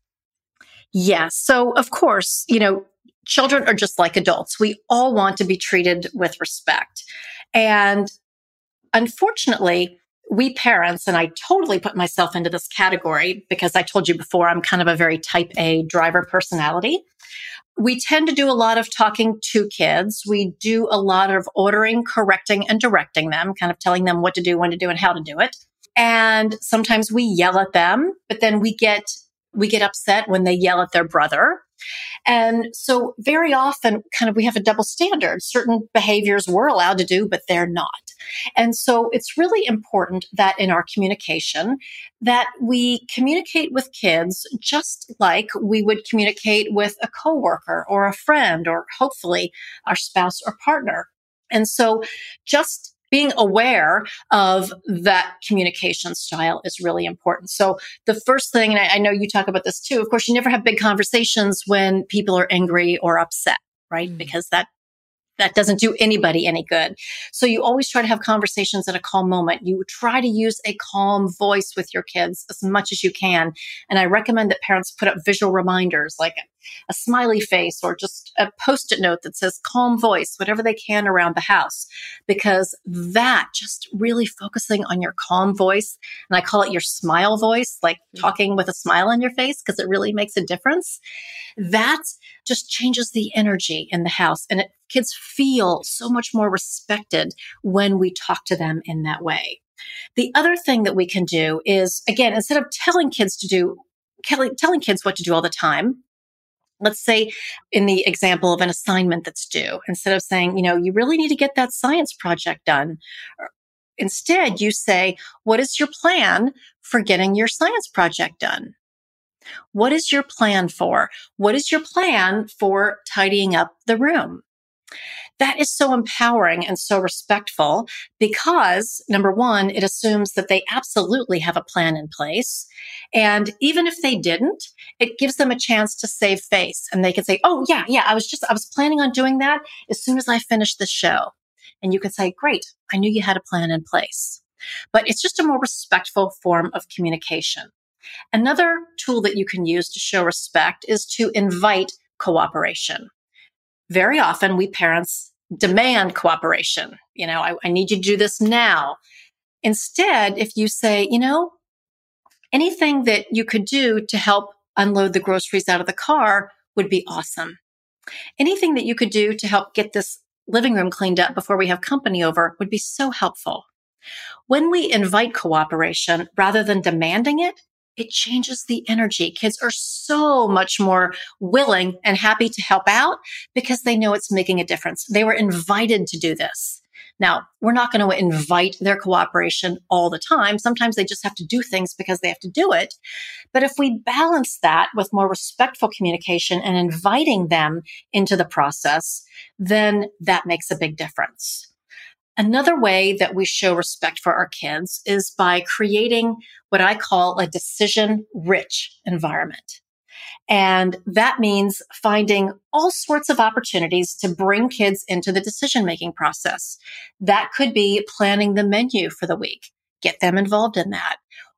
Yes. So, of course, you know, children are just like adults. We all want to be treated with respect. And unfortunately, we parents, and I totally put myself into this category because I told you before, I'm kind of a very type A driver personality. We tend to do a lot of talking to kids. We do a lot of ordering, correcting, and directing them, kind of telling them what to do, when to do, and how to do it. And sometimes we yell at them, but then we get we get upset when they yell at their brother. And so very often kind of we have a double standard. Certain behaviors we're allowed to do, but they're not. And so it's really important that in our communication that we communicate with kids just like we would communicate with a coworker or a friend or hopefully our spouse or partner. And so just being aware of that communication style is really important. So the first thing, and I, I know you talk about this too, of course, you never have big conversations when people are angry or upset, right? Mm-hmm. Because that That doesn't do anybody any good. So you always try to have conversations at a calm moment. You try to use a calm voice with your kids as much as you can. And I recommend that parents put up visual reminders like a, a smiley face or just a post-it note that says calm voice, whatever they can around the house, because that just really focusing on your calm voice. And I call it your smile voice, like talking with a smile on your face, because it really makes a difference. That just changes the energy in the house. And it, kids feel so much more respected when we talk to them in that way. The other thing that we can do is, again, instead of telling kids to do, telling kids what to do all the time, let's say in the example of an assignment that's due, instead of saying, you know, you really need to get that science project done, instead you say, what is your plan for getting your science project done? What is your plan for? What is your plan for tidying up the room? That is so empowering and so respectful because, number one, it assumes that they absolutely have a plan in place. And even if they didn't, it gives them a chance to save face. And they can say, oh, yeah, yeah, I was just, I was planning on doing that as soon as I finished the show. And you can say, great, I knew you had a plan in place. But it's just a more respectful form of communication. Another tool that you can use to show respect is to invite cooperation. Very often we parents demand cooperation. You know, I, I need you to do this now. Instead, if you say, you know, anything that you could do to help unload the groceries out of the car would be awesome. Anything that you could do to help get this living room cleaned up before we have company over would be so helpful. When we invite cooperation rather than demanding it, it changes the energy. Kids are so much more willing and happy to help out because they know it's making a difference. They were invited to do this. Now, we're not going to invite their cooperation all the time. Sometimes they just have to do things because they have to do it. But if we balance that with more respectful communication and inviting them into the process, then that makes a big difference. Another way that we show respect for our kids is by creating what I call a decision-rich environment. And that means finding all sorts of opportunities to bring kids into the decision-making process. That could be planning the menu for the week. Get them involved in that.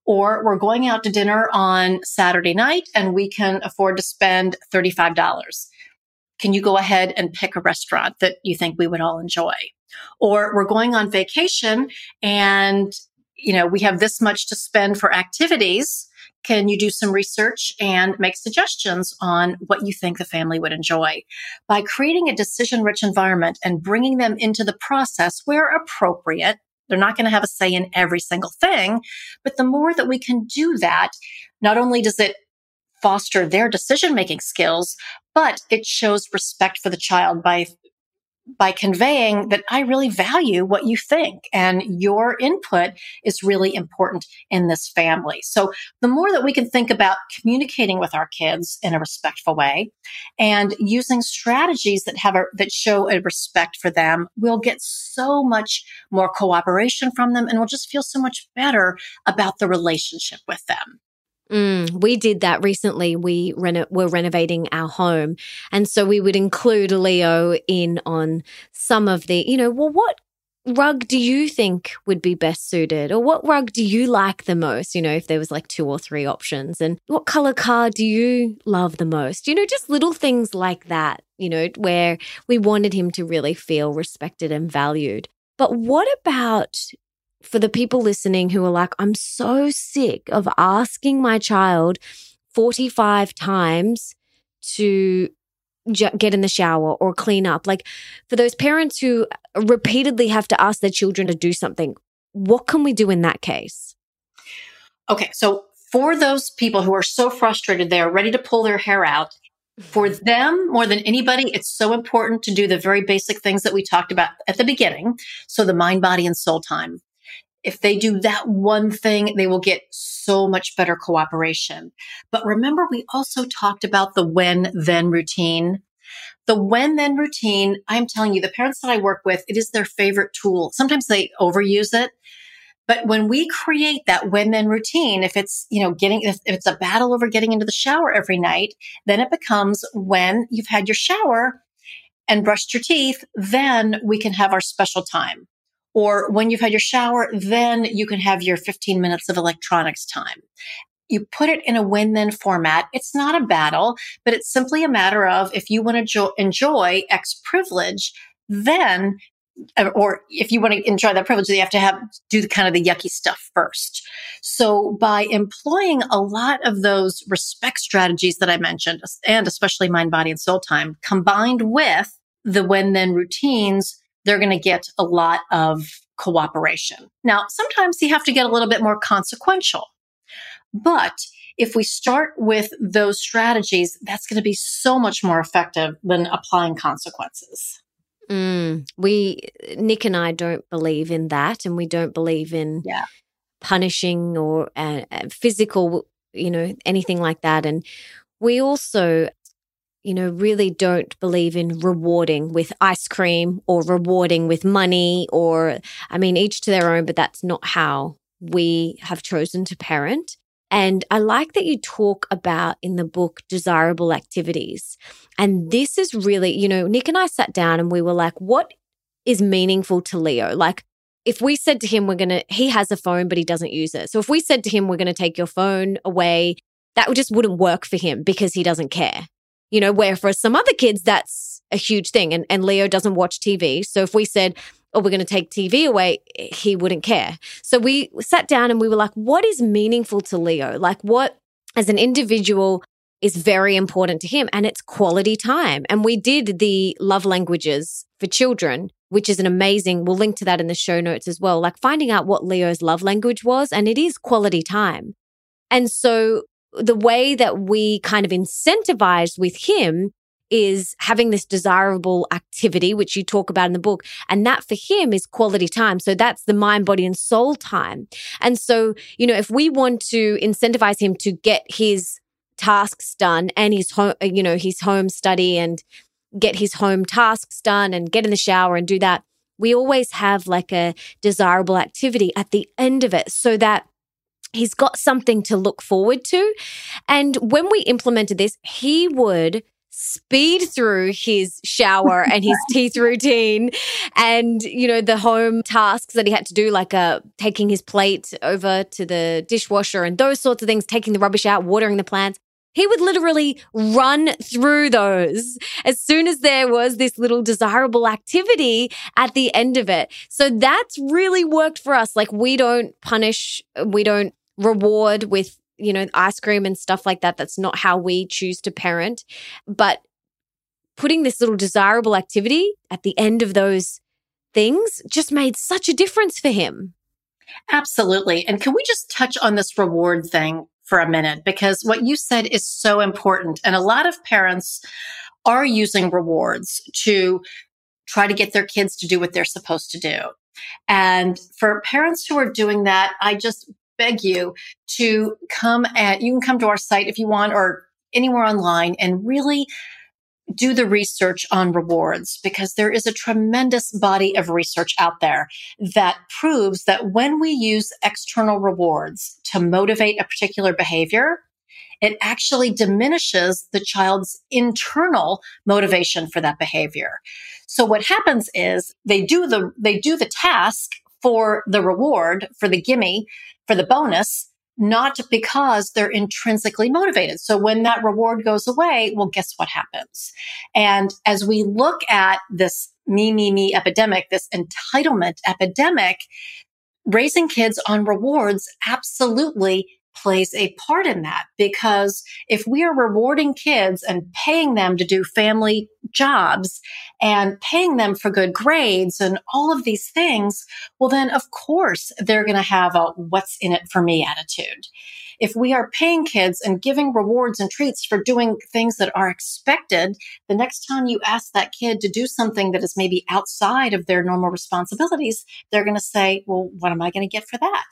Or we're going out to dinner on Saturday night and we can afford to spend thirty-five dollars. Can you go ahead and pick a restaurant that you think we would all enjoy? Or we're going on vacation and, you know, we have this much to spend for activities. Can you do some research and make suggestions on what you think the family would enjoy? By creating a decision-rich environment and bringing them into the process where appropriate, they're not going to have a say in every single thing, but the more that we can do that, not only does it foster their decision-making skills, but it shows respect for the child by by conveying that I really value what you think and your input is really important in this family. So the more that we can think about communicating with our kids in a respectful way and using strategies that have a, that show a respect for them, we'll get so much more cooperation from them and we'll just feel so much better about the relationship with them. Mm, we did that recently. We reno- were renovating our home. And so we would include Leo in on some of the, you know, well, what rug do you think would be best suited? Or what rug do you like the most? You know, if there was like two or three options. And what color car do you love the most? You know, just little things like that, you know, where we wanted him to really feel respected and valued. But what about for the people listening who are like, I'm so sick of asking my child forty-five times to j- get in the shower or clean up. Like for those parents who repeatedly have to ask their children to do something, what can we do in that case? Okay, so for those people who are so frustrated, they're ready to pull their hair out, for them, more than anybody, it's so important to do the very basic things that we talked about at the beginning. So the mind, body, and soul time. If they do that one thing, they will get so much better cooperation. But remember, we also talked about the when-then routine. The when-then routine, I'm telling you, the parents that I work with, it is their favorite tool. Sometimes they overuse it. But when we create that when-then routine, if it's, you know, getting, if it's a battle over getting into the shower every night, then it becomes when you've had your shower and brushed your teeth, then we can have our special time. Or when you've had your shower, then you can have your fifteen minutes of electronics time. You put it in a when-then format. It's not a battle, but it's simply a matter of if you want to jo- enjoy X privilege, then, or if you want to enjoy that privilege, you have to have do the kind of the yucky stuff first. So by employing a lot of those respect strategies that I mentioned, and especially mind, body, and soul time, combined with the when-then routines, they're going to get a lot of cooperation. Now, sometimes you have to get a little bit more consequential. But if we start with those strategies, that's going to be so much more effective than applying consequences. Mm, we, Nick and I don't believe in that, and we don't believe in yeah. punishing or uh, physical, you know, anything like that. And we also, you know, really don't believe in rewarding with ice cream or rewarding with money or, I mean, each to their own, but that's not how we have chosen to parent. And I like that you talk about in the book desirable activities. And this is really, you know, Nick and I sat down and we were like, what is meaningful to Leo? Like, if we said to him, we're going to, he has a phone, but he doesn't use it. So if we said to him, we're going to take your phone away, that just wouldn't work for him because he doesn't care. You know, where for some other kids, that's a huge thing. And, and Leo doesn't watch T V. So if we said, oh, we're going to take T V away, he wouldn't care. So we sat down and we were like, what is meaningful to Leo? Like what, as an individual, is very important to him? And it's quality time. And we did the love languages for children, which is an amazing, we'll link to that in the show notes as well, like finding out what Leo's love language was. And it is quality time. And so the way that we kind of incentivize with him is having this desirable activity, which you talk about in the book. And that for him is quality time. So that's the mind, body, and soul time. And so, you know, if we want to incentivize him to get his tasks done and his home, you know, his home study and get his home tasks done and get in the shower and do that, we always have like a desirable activity at the end of it so that he's got something to look forward to. And when we implemented this, he would speed through his shower and his teeth routine and, you know, the home tasks that he had to do, like uh, taking his plate over to the dishwasher and those sorts of things, taking the rubbish out, watering the plants. He would literally run through those as soon as there was this little desirable activity at the end of it. So that's really worked for us. Like, we don't punish, we don't reward with, you know, ice cream and stuff like that. That's not how we choose to parent. But putting this little desirable activity at the end of those things just made such a difference for him. Absolutely. And can we just touch on this reward thing for a minute? Because what you said is so important. And a lot of parents are using rewards to try to get their kids to do what they're supposed to do. And for parents who are doing that, I just beg you to come at, you can come to our site if you want, or anywhere online, and really do the research on rewards, because there is a tremendous body of research out there that proves that when we use external rewards to motivate a particular behavior, it actually diminishes the child's internal motivation for that behavior. So what happens is they do the, they do the task for the reward, for the gimme, for the bonus, not because they're intrinsically motivated. So when that reward goes away, well, guess what happens? And as we look at this me, me, me epidemic, this entitlement epidemic, raising kids on rewards absolutely plays a part in that. Because if we are rewarding kids and paying them to do family jobs and paying them for good grades and all of these things, well, then of course they're going to have a what's in it for me attitude. If we are paying kids and giving rewards and treats for doing things that are expected, the next time you ask that kid to do something that is maybe outside of their normal responsibilities, they're going to say, well, what am I going to get for that?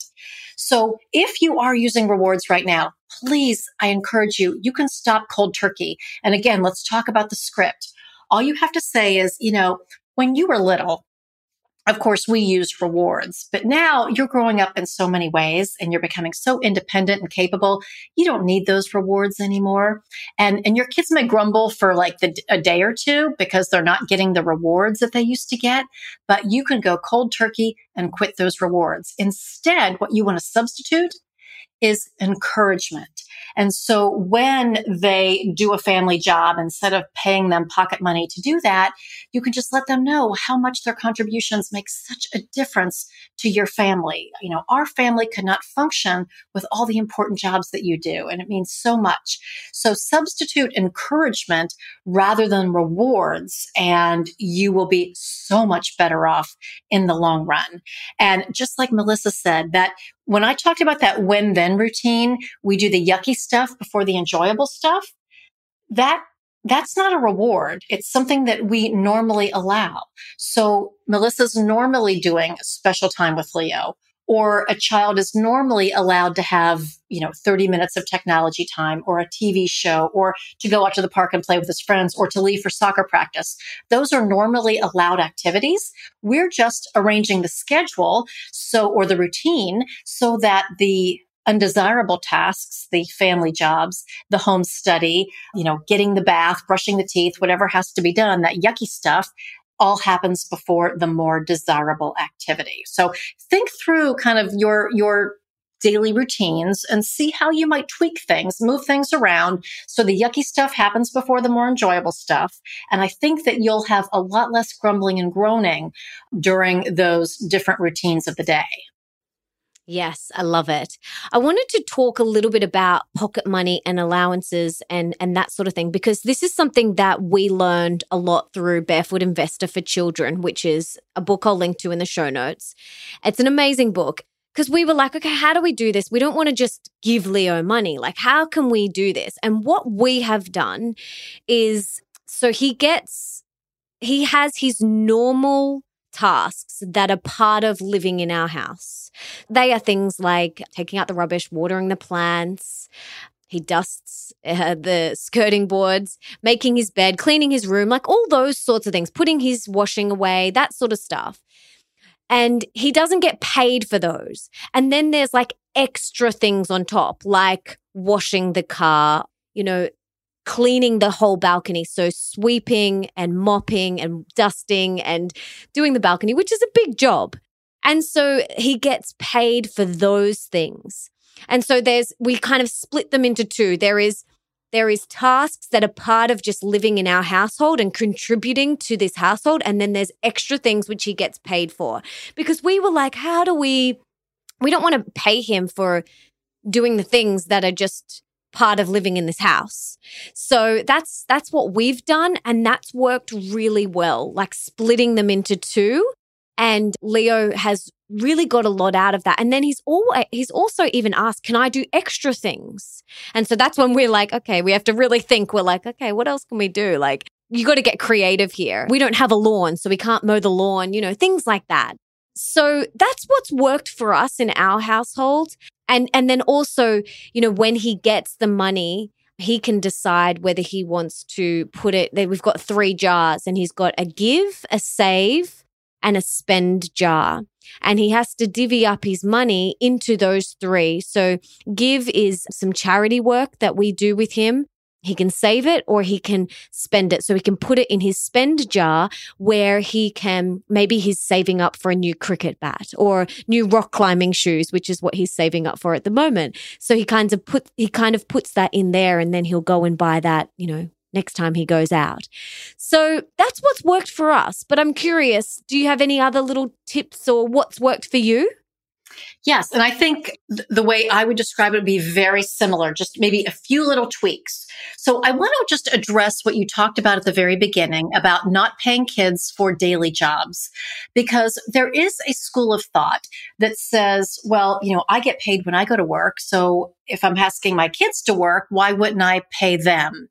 So if you are using rewards right now, please, I encourage you, you can stop cold turkey. And again, let's talk about the script. All you have to say is, you know, when you were little, of course, we used rewards, but now you're growing up in so many ways and you're becoming so independent and capable. You don't need those rewards anymore. And, and your kids may grumble for like the, a day or two because they're not getting the rewards that they used to get, but you can go cold turkey and quit those rewards. Instead, what you want to substitute is encouragement. And so when they do a family job, instead of paying them pocket money to do that, you can just let them know how much their contributions make such a difference to your family. You know, our family could not function with all the important jobs that you do, and it means so much. So substitute encouragement rather than rewards, and you will be so much better off in the long run. And just like Melissa said, that when I talked about that when-then routine, we do the yucky stuff before the enjoyable stuff. That that's not a reward. It's something that we normally allow. So Melissa's normally doing a special time with Leo, or a child is normally allowed to have, you know, thirty minutes of technology time, or a T V show, or to go out to the park and play with his friends, or to leave for soccer practice. Those are normally allowed activities. We're just arranging the schedule, so, or the routine, so that the undesirable tasks, the family jobs, the home study, you know, getting the bath, brushing the teeth, whatever has to be done, that yucky stuff, all happens before the more desirable activity. So think through kind of your, your daily routines and see how you might tweak things, move things around so the yucky stuff happens before the more enjoyable stuff. And I think that you'll have a lot less grumbling and groaning during those different routines of the day. Yes, I love it. I wanted to talk a little bit about pocket money and allowances and, and that sort of thing, because this is something that we learned a lot through Barefoot Investor for Children, which is a book I'll link to in the show notes. It's an amazing book because we were like, okay, how do we do this? We don't want to just give Leo money. Like, how can we do this? And what we have done is, so he gets, he has his normal tasks that are part of living in our house. They are things like taking out the rubbish, watering the plants. He dusts uh, the skirting boards, making his bed, cleaning his room, like all those sorts of things, putting his washing away, that sort of stuff. And he doesn't get paid for those. And then there's like extra things on top, like washing the car, you know, cleaning the whole balcony. So sweeping and mopping and dusting and doing the balcony, which is a big job. And so he gets paid for those things. And so there's, we kind of split them into two. There is, there is tasks that are part of just living in our household and contributing to this household. And then there's extra things which he gets paid for. Because we were like, how do we, we don't want to pay him for doing the things that are just part of living in this house. So that's that's what we've done, and that's worked really well, like splitting them into two. And Leo has really got a lot out of that. And then he's all he's also even asked, can I do extra things? And so that's when we're like, okay, we have to really think. We're like, okay, what else can we do? Like, you got to get creative here. We don't have a lawn, so we can't mow the lawn, you know, things like that. So that's what's worked for us in our household. And and then also, you know, when he gets the money, he can decide whether he wants to put it, we've got three jars, and he's got a give, a save, and a spend jar. And he has to divvy up his money into those three. So give is some charity work that we do with him. He can save it or he can spend it. So he can put it in his spend jar where he can, maybe he's saving up for a new cricket bat or new rock climbing shoes, which is what he's saving up for at the moment. So he kind of put, he kind of puts that in there, and then he'll go and buy that, you know, next time he goes out. So that's what's worked for us. But I'm curious, do you have any other little tips or what's worked for you? Yes. And I think th- the way I would describe it would be very similar, just maybe a few little tweaks. So I want to just address what you talked about at the very beginning about not paying kids for daily jobs, because there is a school of thought that says, well, you know, I get paid when I go to work. So if I'm asking my kids to work, why wouldn't I pay them?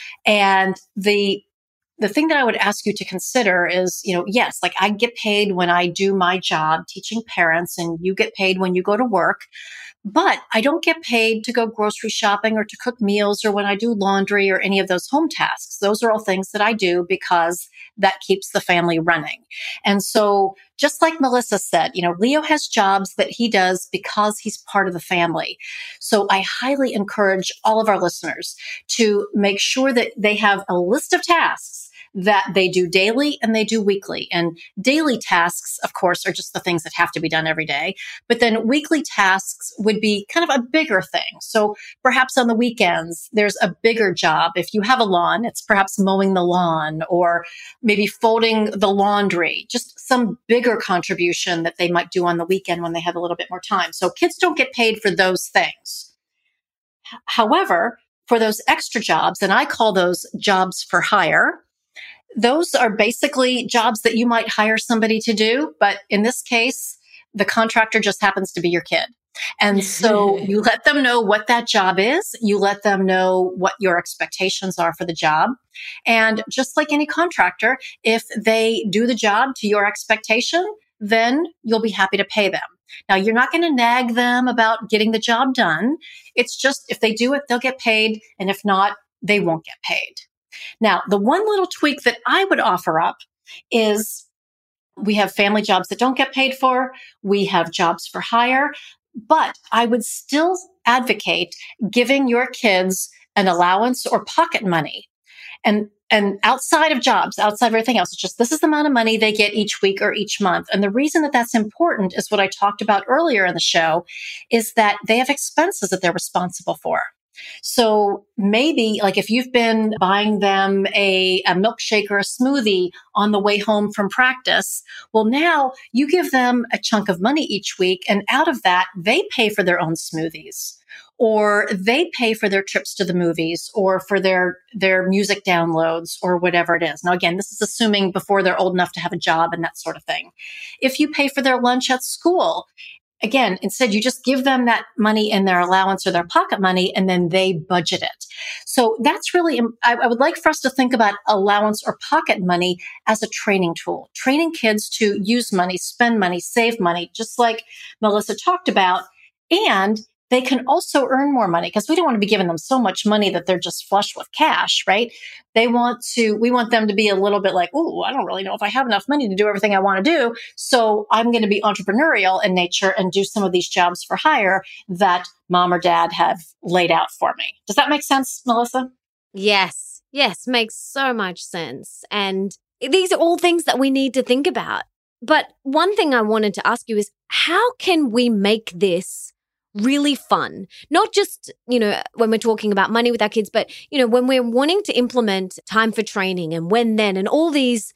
And the The thing that I would ask you to consider is, you know, yes, like I get paid when I do my job teaching parents, and you get paid when you go to work, but I don't get paid to go grocery shopping or to cook meals or when I do laundry or any of those home tasks. Those are all things that I do because that keeps the family running. And so just like Melissa said, you know, Leo has jobs that he does because he's part of the family. So I highly encourage all of our listeners to make sure that they have a list of tasks that they do daily and they do weekly. And daily tasks, of course, are just the things that have to be done every day. But then weekly tasks would be kind of a bigger thing. So perhaps on the weekends, there's a bigger job. If you have a lawn, it's perhaps mowing the lawn or maybe folding the laundry, just some bigger contribution that they might do on the weekend when they have a little bit more time. So kids don't get paid for those things. H- However, for those extra jobs, and I call those jobs for hire, those are basically jobs that you might hire somebody to do. But in this case, the contractor just happens to be your kid. And so you let them know what that job is. You let them know what your expectations are for the job. And just like any contractor, if they do the job to your expectation, then you'll be happy to pay them. Now, you're not going to nag them about getting the job done. It's just if they do it, they'll get paid. And if not, they won't get paid. Now, the one little tweak that I would offer up is we have family jobs that don't get paid for. We have jobs for hire. But I would still advocate giving your kids an allowance or pocket money. And and outside of jobs, outside of everything else, it's just this is the amount of money they get each week or each month. And the reason that that's important is what I talked about earlier in the show, is that they have expenses that they're responsible for. So maybe like if you've been buying them a, a milkshake or a smoothie on the way home from practice, well, now you give them a chunk of money each week. And out of that, they pay for their own smoothies, or they pay for their trips to the movies, or for their, their music downloads, or whatever it is. Now, again, this is assuming before they're old enough to have a job and that sort of thing. If you pay for their lunch at school, again, instead, you just give them that money in their allowance or their pocket money, and then they budget it. So that's really, I, I would like for us to think about allowance or pocket money as a training tool, training kids to use money, spend money, save money, just like Melissa talked about. And they can also earn more money, because we don't want to be giving them so much money that they're just flush with cash, right? They want to, we want them to be a little bit like, oh, I don't really know if I have enough money to do everything I want to do. So I'm going to be entrepreneurial in nature and do some of these jobs for hire that mom or dad have laid out for me. Does that make sense, Melissa? Yes. Yes. Makes so much sense. And these are all things that we need to think about. But one thing I wanted to ask you is, how can we make this really fun? Not just, you know, when we're talking about money with our kids, but, you know, when we're wanting to implement time for training and when then and all these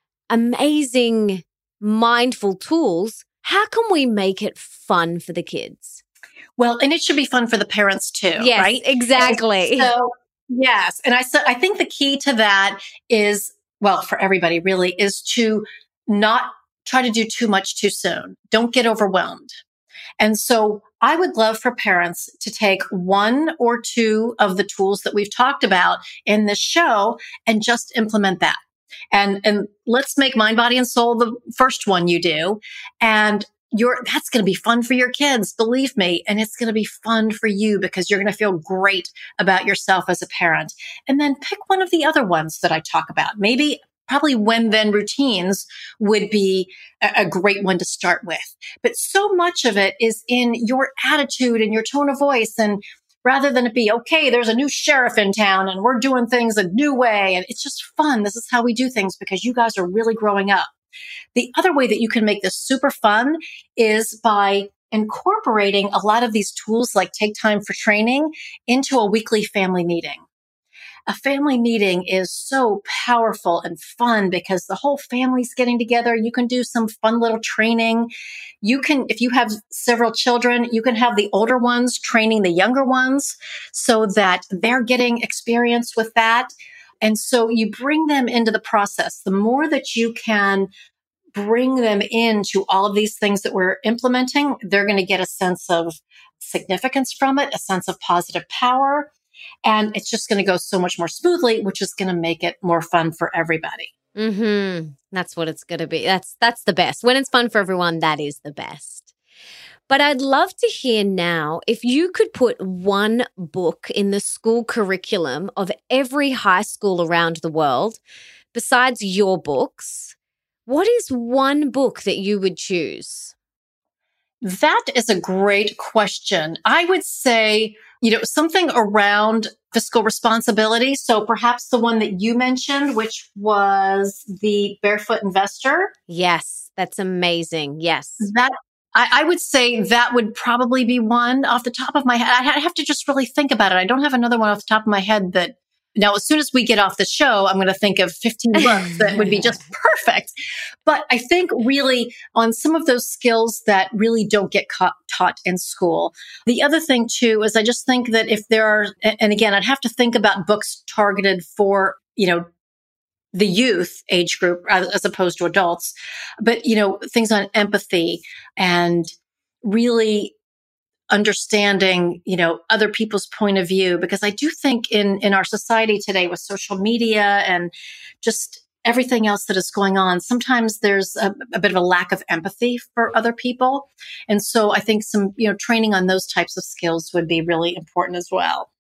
amazing mindful tools, how can we make it fun for the kids? Well, and it should be fun for the parents too, yes, right? Exactly. So, yes. And I, so I think the key to that is, well, for everybody really, is to not try to do too much too soon. Don't get overwhelmed. And so I would love for parents to take one or two of the tools that we've talked about in this show and just implement that. And, and let's make Mind, Body, and Soul the first one you do. And you're, that's going to be fun for your kids, believe me. And it's going to be fun for you because you're going to feel great about yourself as a parent. And then pick one of the other ones that I talk about. Maybe Probably when then routines would be a, a great one to start with. But so much of it is in your attitude and your tone of voice. And rather than it be, okay, there's a new sheriff in town and we're doing things a new way. And it's just fun. This is how we do things because you guys are really growing up. The other way that you can make this super fun is by incorporating a lot of these tools like Take Time for Training into a weekly family meeting. A family meeting is so powerful and fun because the whole family's getting together. You can do some fun little training. You can, if you have several children, you can have the older ones training the younger ones so that they're getting experience with that. And so you bring them into the process. The more that you can bring them into all of these things that we're implementing, they're going to get a sense of significance from it, a sense of positive power. And it's just going to go so much more smoothly, which is going to make it more fun for everybody. Mm-hmm. That's what it's going to be. That's that's the best. When it's fun for everyone, that is the best. But I'd love to hear now, if you could put one book in the school curriculum of every high school around the world, besides your books, what is one book that you would choose? That is a great question. I would say, you know, something around fiscal responsibility. So perhaps the one that you mentioned, which was The Barefoot Investor. Yes, that's amazing. Yes. That I, I would say that would probably be one off the top of my head. I have to just really think about it. I don't have another one off the top of my head that now, as soon as we get off the show, I'm going to think of fifteen books that would be just perfect. But I think really on some of those skills that really don't get ca- taught in school. The other thing too, is I just think that if there are, and again, I'd have to think about books targeted for, you know, the youth age group as, as opposed to adults, but, you know, things on empathy and really understanding, you know, other people's point of view, because I do think in, in our society today with social media and just everything else that is going on, sometimes there's a, a bit of a lack of empathy for other people. And so I think some, you know, training on those types of skills would be really important as well.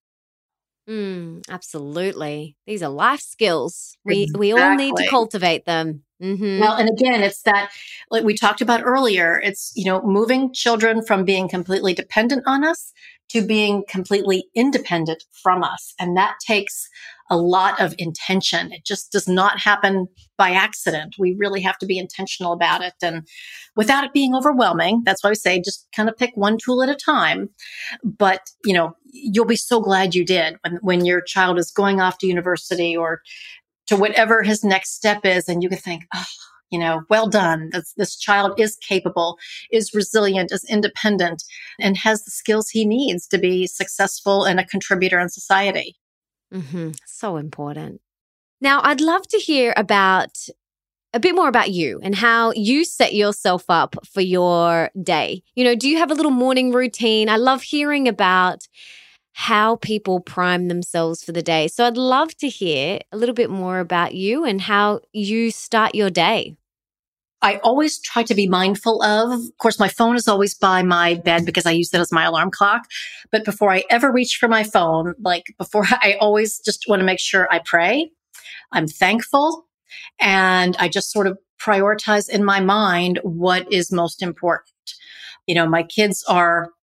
Mm, absolutely. These are life skills. We exactly. we all need to cultivate them. Mm-hmm. Well, and again, it's that, like we talked about earlier, it's, you know, moving children from being completely dependent on us to being completely independent from us. And that takes a lot of intention. It just does not happen by accident. We really have to be intentional about it. And without it being overwhelming, that's why I say just kind of pick one tool at a time. But, you know, you'll be so glad you did when, when your child is going off to university or to whatever his next step is. And you can think, oh, you know, well done. This, this child is capable, is resilient, is independent, and has the skills he needs to be successful and a contributor in society. Mm-hmm. So important. Now, I'd love to hear about a bit more about you and how you set yourself up for your day. You know, do you have a little morning routine? I love hearing about how people prime themselves for the day. So I'd love to hear a little bit more about you and how you start your day. I always try to be mindful of, of course, my phone is always by my bed because I use that as my alarm clock. But before I ever reach for my phone, like before, I always just want to make sure I pray. I'm thankful. And I just sort of prioritize in my mind what is most important. You know, my kids are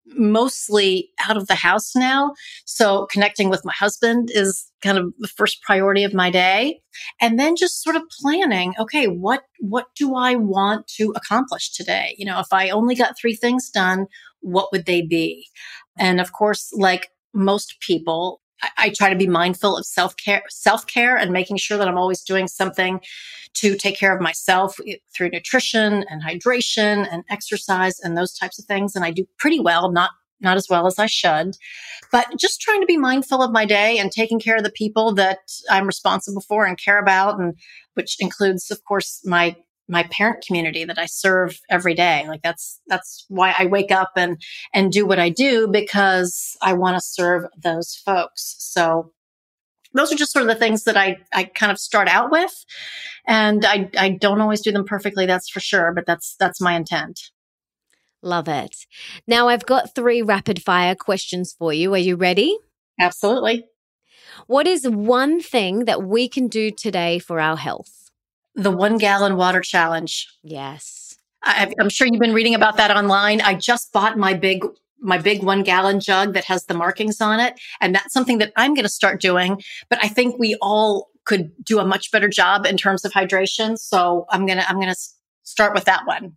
mostly out of the house now. So connecting with my husband is kind of the first priority of my day. And then just sort of planning, okay, what, what do I want to accomplish today? You know, if I only got three things done, what would they be? And of course, like most people, I, I try to be mindful of self-care, self-care and making sure that I'm always doing something to take care of myself through nutrition and hydration and exercise and those types of things. And I do pretty well, not, not as well as I should, but just trying to be mindful of my day and taking care of the people that I'm responsible for and care about. And which includes, of course, my, my parent community that I serve every day. Like that's, that's why I wake up and, and do what I do, because I want to serve those folks. So those are just sort of the things that I, I kind of start out with. And I, I don't always do them perfectly, that's for sure, but that's, that's my intent. Love it. Now I've got three rapid fire questions for you. Are you ready? Absolutely. What is one thing that we can do today for our health? The one gallon water challenge. Yes. I, I'm sure you've been reading about that online. I just bought my big my big one gallon jug that has the markings on it. And that's something that I'm going to start doing. But I think we all could do a much better job in terms of hydration. So I'm going to, I'm going to start with that one.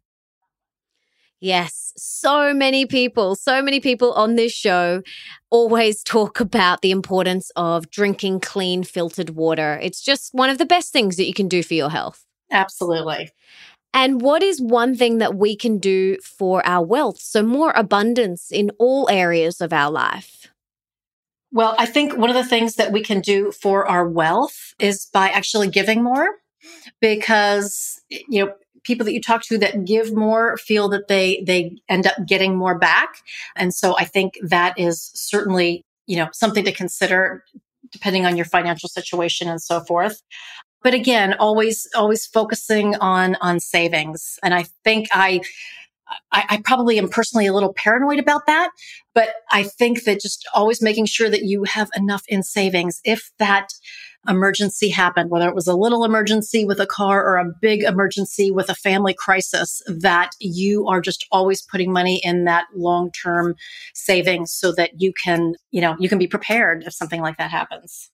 Yes. So many people, so many people on this show always talk about the importance of drinking clean filtered water. It's just one of the best things that you can do for your health. Absolutely. And what is one thing that we can do for our wealth? So more abundance in all areas of our life. Well, I think one of the things that we can do for our wealth is by actually giving more, because, you know, people that you talk to that give more feel that they, they end up getting more back. And so I think that is certainly, you know, something to consider depending on your financial situation and so forth. But again, always, always focusing on, on savings. And I think I, I, I probably am personally a little paranoid about that, but I think that just always making sure that you have enough in savings. If that emergency happened, whether it was a little emergency with a car or a big emergency with a family crisis, that you are just always putting money in that long-term savings so that you can, you know, you can be prepared if something like that happens.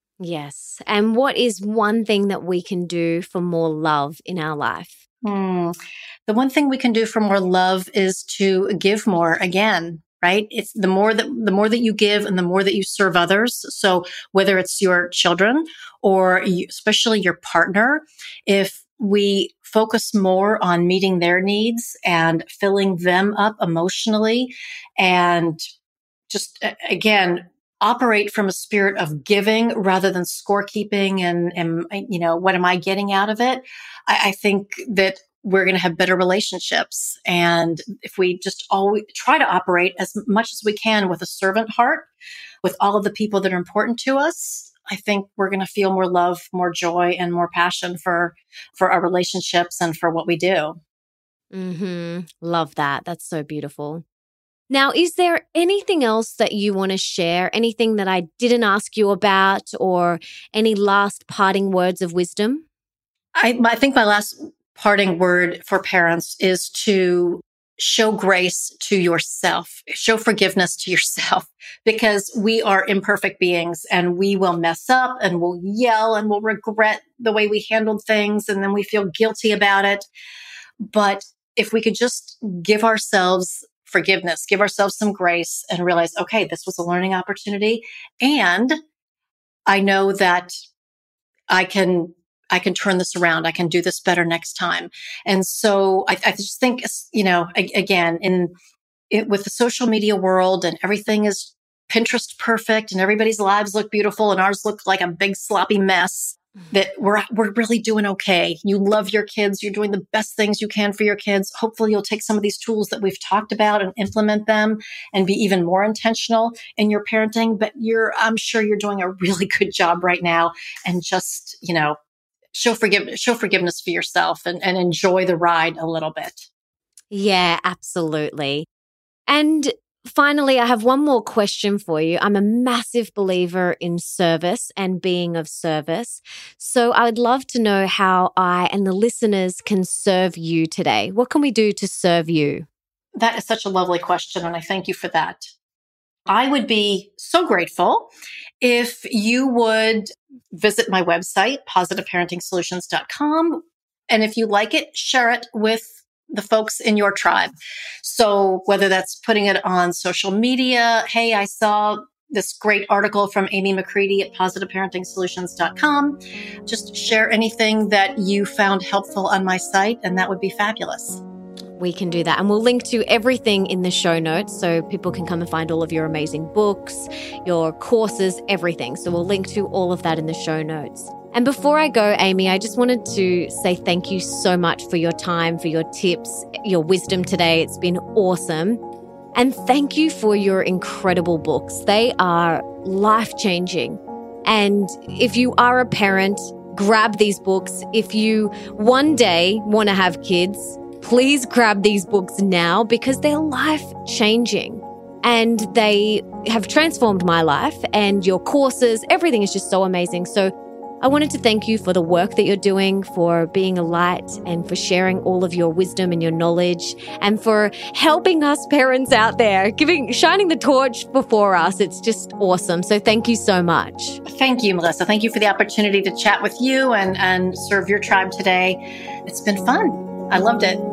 Yes. And what is one thing that we can do for more love in our life? Hmm. The one thing we can do for more love is to give more again, right? It's the more that, the more that you give and the more that you serve others. So whether it's your children or you, especially your partner, if we focus more on meeting their needs and filling them up emotionally and just, again, operate from a spirit of giving rather than scorekeeping and, and, you know, what am I getting out of it? I, I think that we're going to have better relationships. And if we just always try to operate as much as we can with a servant heart, with all of the people that are important to us, I think we're going to feel more love, more joy, and more passion for, for our relationships and for what we do. Mm-hmm. Love that. That's so beautiful. Now, is there anything else that you want to share? Anything that I didn't ask you about, or any last parting words of wisdom? I, I think my last parting word for parents is to show grace to yourself, show forgiveness to yourself, because we are imperfect beings and we will mess up and we'll yell and we'll regret the way we handled things and then we feel guilty about it. But if we could just give ourselves forgiveness, give ourselves some grace and realize, okay, this was a learning opportunity. And I know that I can, I can turn this around. I can do this better next time. And so I, I just think, you know, again, in it, with the social media world and everything is Pinterest perfect and everybody's lives look beautiful and ours look like a big sloppy mess, that we're, we're really doing okay. You love your kids. You're doing the best things you can for your kids. Hopefully you'll take some of these tools that we've talked about and implement them and be even more intentional in your parenting. But you're, I'm sure you're doing a really good job right now. And just, you know, show forgiveness, show forgiveness for yourself and, and enjoy the ride a little bit. Yeah, absolutely. And finally, I have one more question for you. I'm a massive believer in service and being of service. So I would love to know how I and the listeners can serve you today. What can we do to serve you? That is such a lovely question, and I thank you for that. I would be so grateful if you would visit my website, positive parenting solutions dot com. And if you like it, share it with the folks in your tribe. So whether that's putting it on social media, hey, I saw this great article from Amy McCready at positive parenting solutions dot com. Just share anything that you found helpful on my site, and that would be fabulous. We can do that. And we'll link to everything in the show notes so people can come and find all of your amazing books, your courses, everything. So we'll link to all of that in the show notes. And before I go, Amy, I just wanted to say thank you so much for your time, for your tips, your wisdom today. It's been awesome. And thank you for your incredible books. They are life-changing. And if you are a parent, grab these books. If you one day want to have kids, please grab these books now because they're life-changing and they have transformed my life, and your courses, everything is just so amazing. So I wanted to thank you for the work that you're doing, for being a light and for sharing all of your wisdom and your knowledge and for helping us parents out there, giving, shining the torch before us. It's just awesome. So thank you so much. Thank you, Melissa. Thank you for the opportunity to chat with you and, and serve your tribe today. It's been fun. I loved it.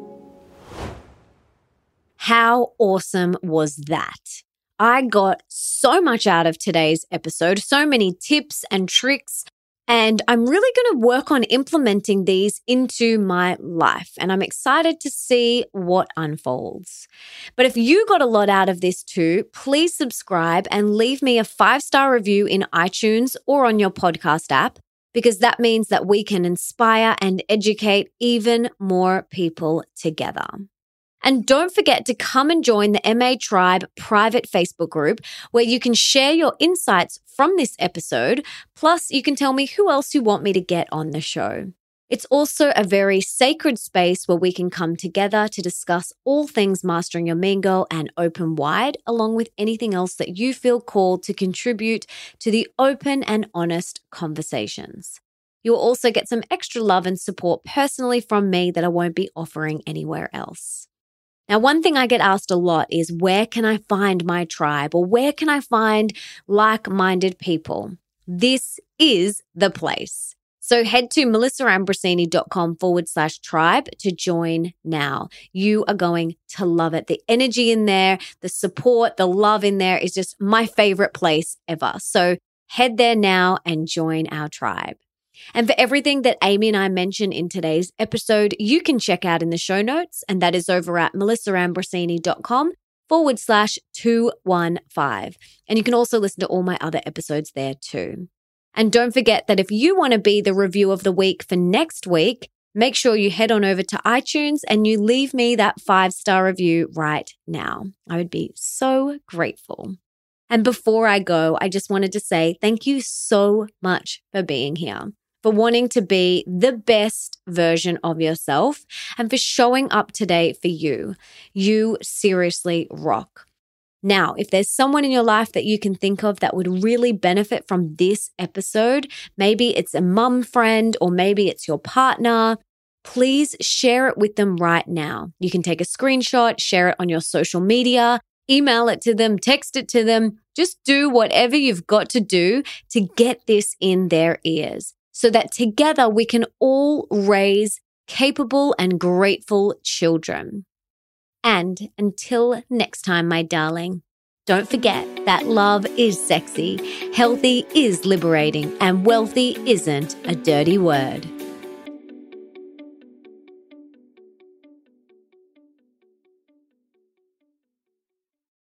How awesome was that? I got so much out of today's episode, so many tips and tricks, and I'm really going to work on implementing these into my life, and I'm excited to see what unfolds. But if you got a lot out of this too, please subscribe and leave me a five-star review in iTunes or on your podcast app, because that means that we can inspire and educate even more people together. And don't forget to come and join the M A Tribe private Facebook group where you can share your insights from this episode. Plus, you can tell me who else you want me to get on the show. It's also a very sacred space where we can come together to discuss all things Mastering Your Mean Girl and Open Wide, along with anything else that you feel called to contribute to the open and honest conversations. You'll also get some extra love and support personally from me that I won't be offering anywhere else. Now, one thing I get asked a lot is, where can I find my tribe, or where can I find like-minded people? This is the place. So head to melissaambrosini.com forward slash tribe to join now. You are going to love it. The energy in there, the support, the love in there is just my favorite place ever. So head there now and join our tribe. And for everything that Amy and I mentioned in today's episode, you can check out in the show notes, and that is over at melissaambrosini.com forward slash 215. And you can also listen to all my other episodes there too. And don't forget that if you want to be the review of the week for next week, make sure you head on over to iTunes and you leave me that five-star review right now. I would be so grateful. And before I go, I just wanted to say thank you so much for being here, for wanting to be the best version of yourself, and for showing up today for you. You seriously rock. Now, if there's someone in your life that you can think of that would really benefit from this episode, maybe it's a mum friend or maybe it's your partner, please share it with them right now. You can take a screenshot, share it on your social media, email it to them, text it to them. Just do whatever you've got to do to get this in their ears, so that together we can all raise capable and grateful children. And until next time, my darling, don't forget that love is sexy, healthy is liberating, and wealthy isn't a dirty word.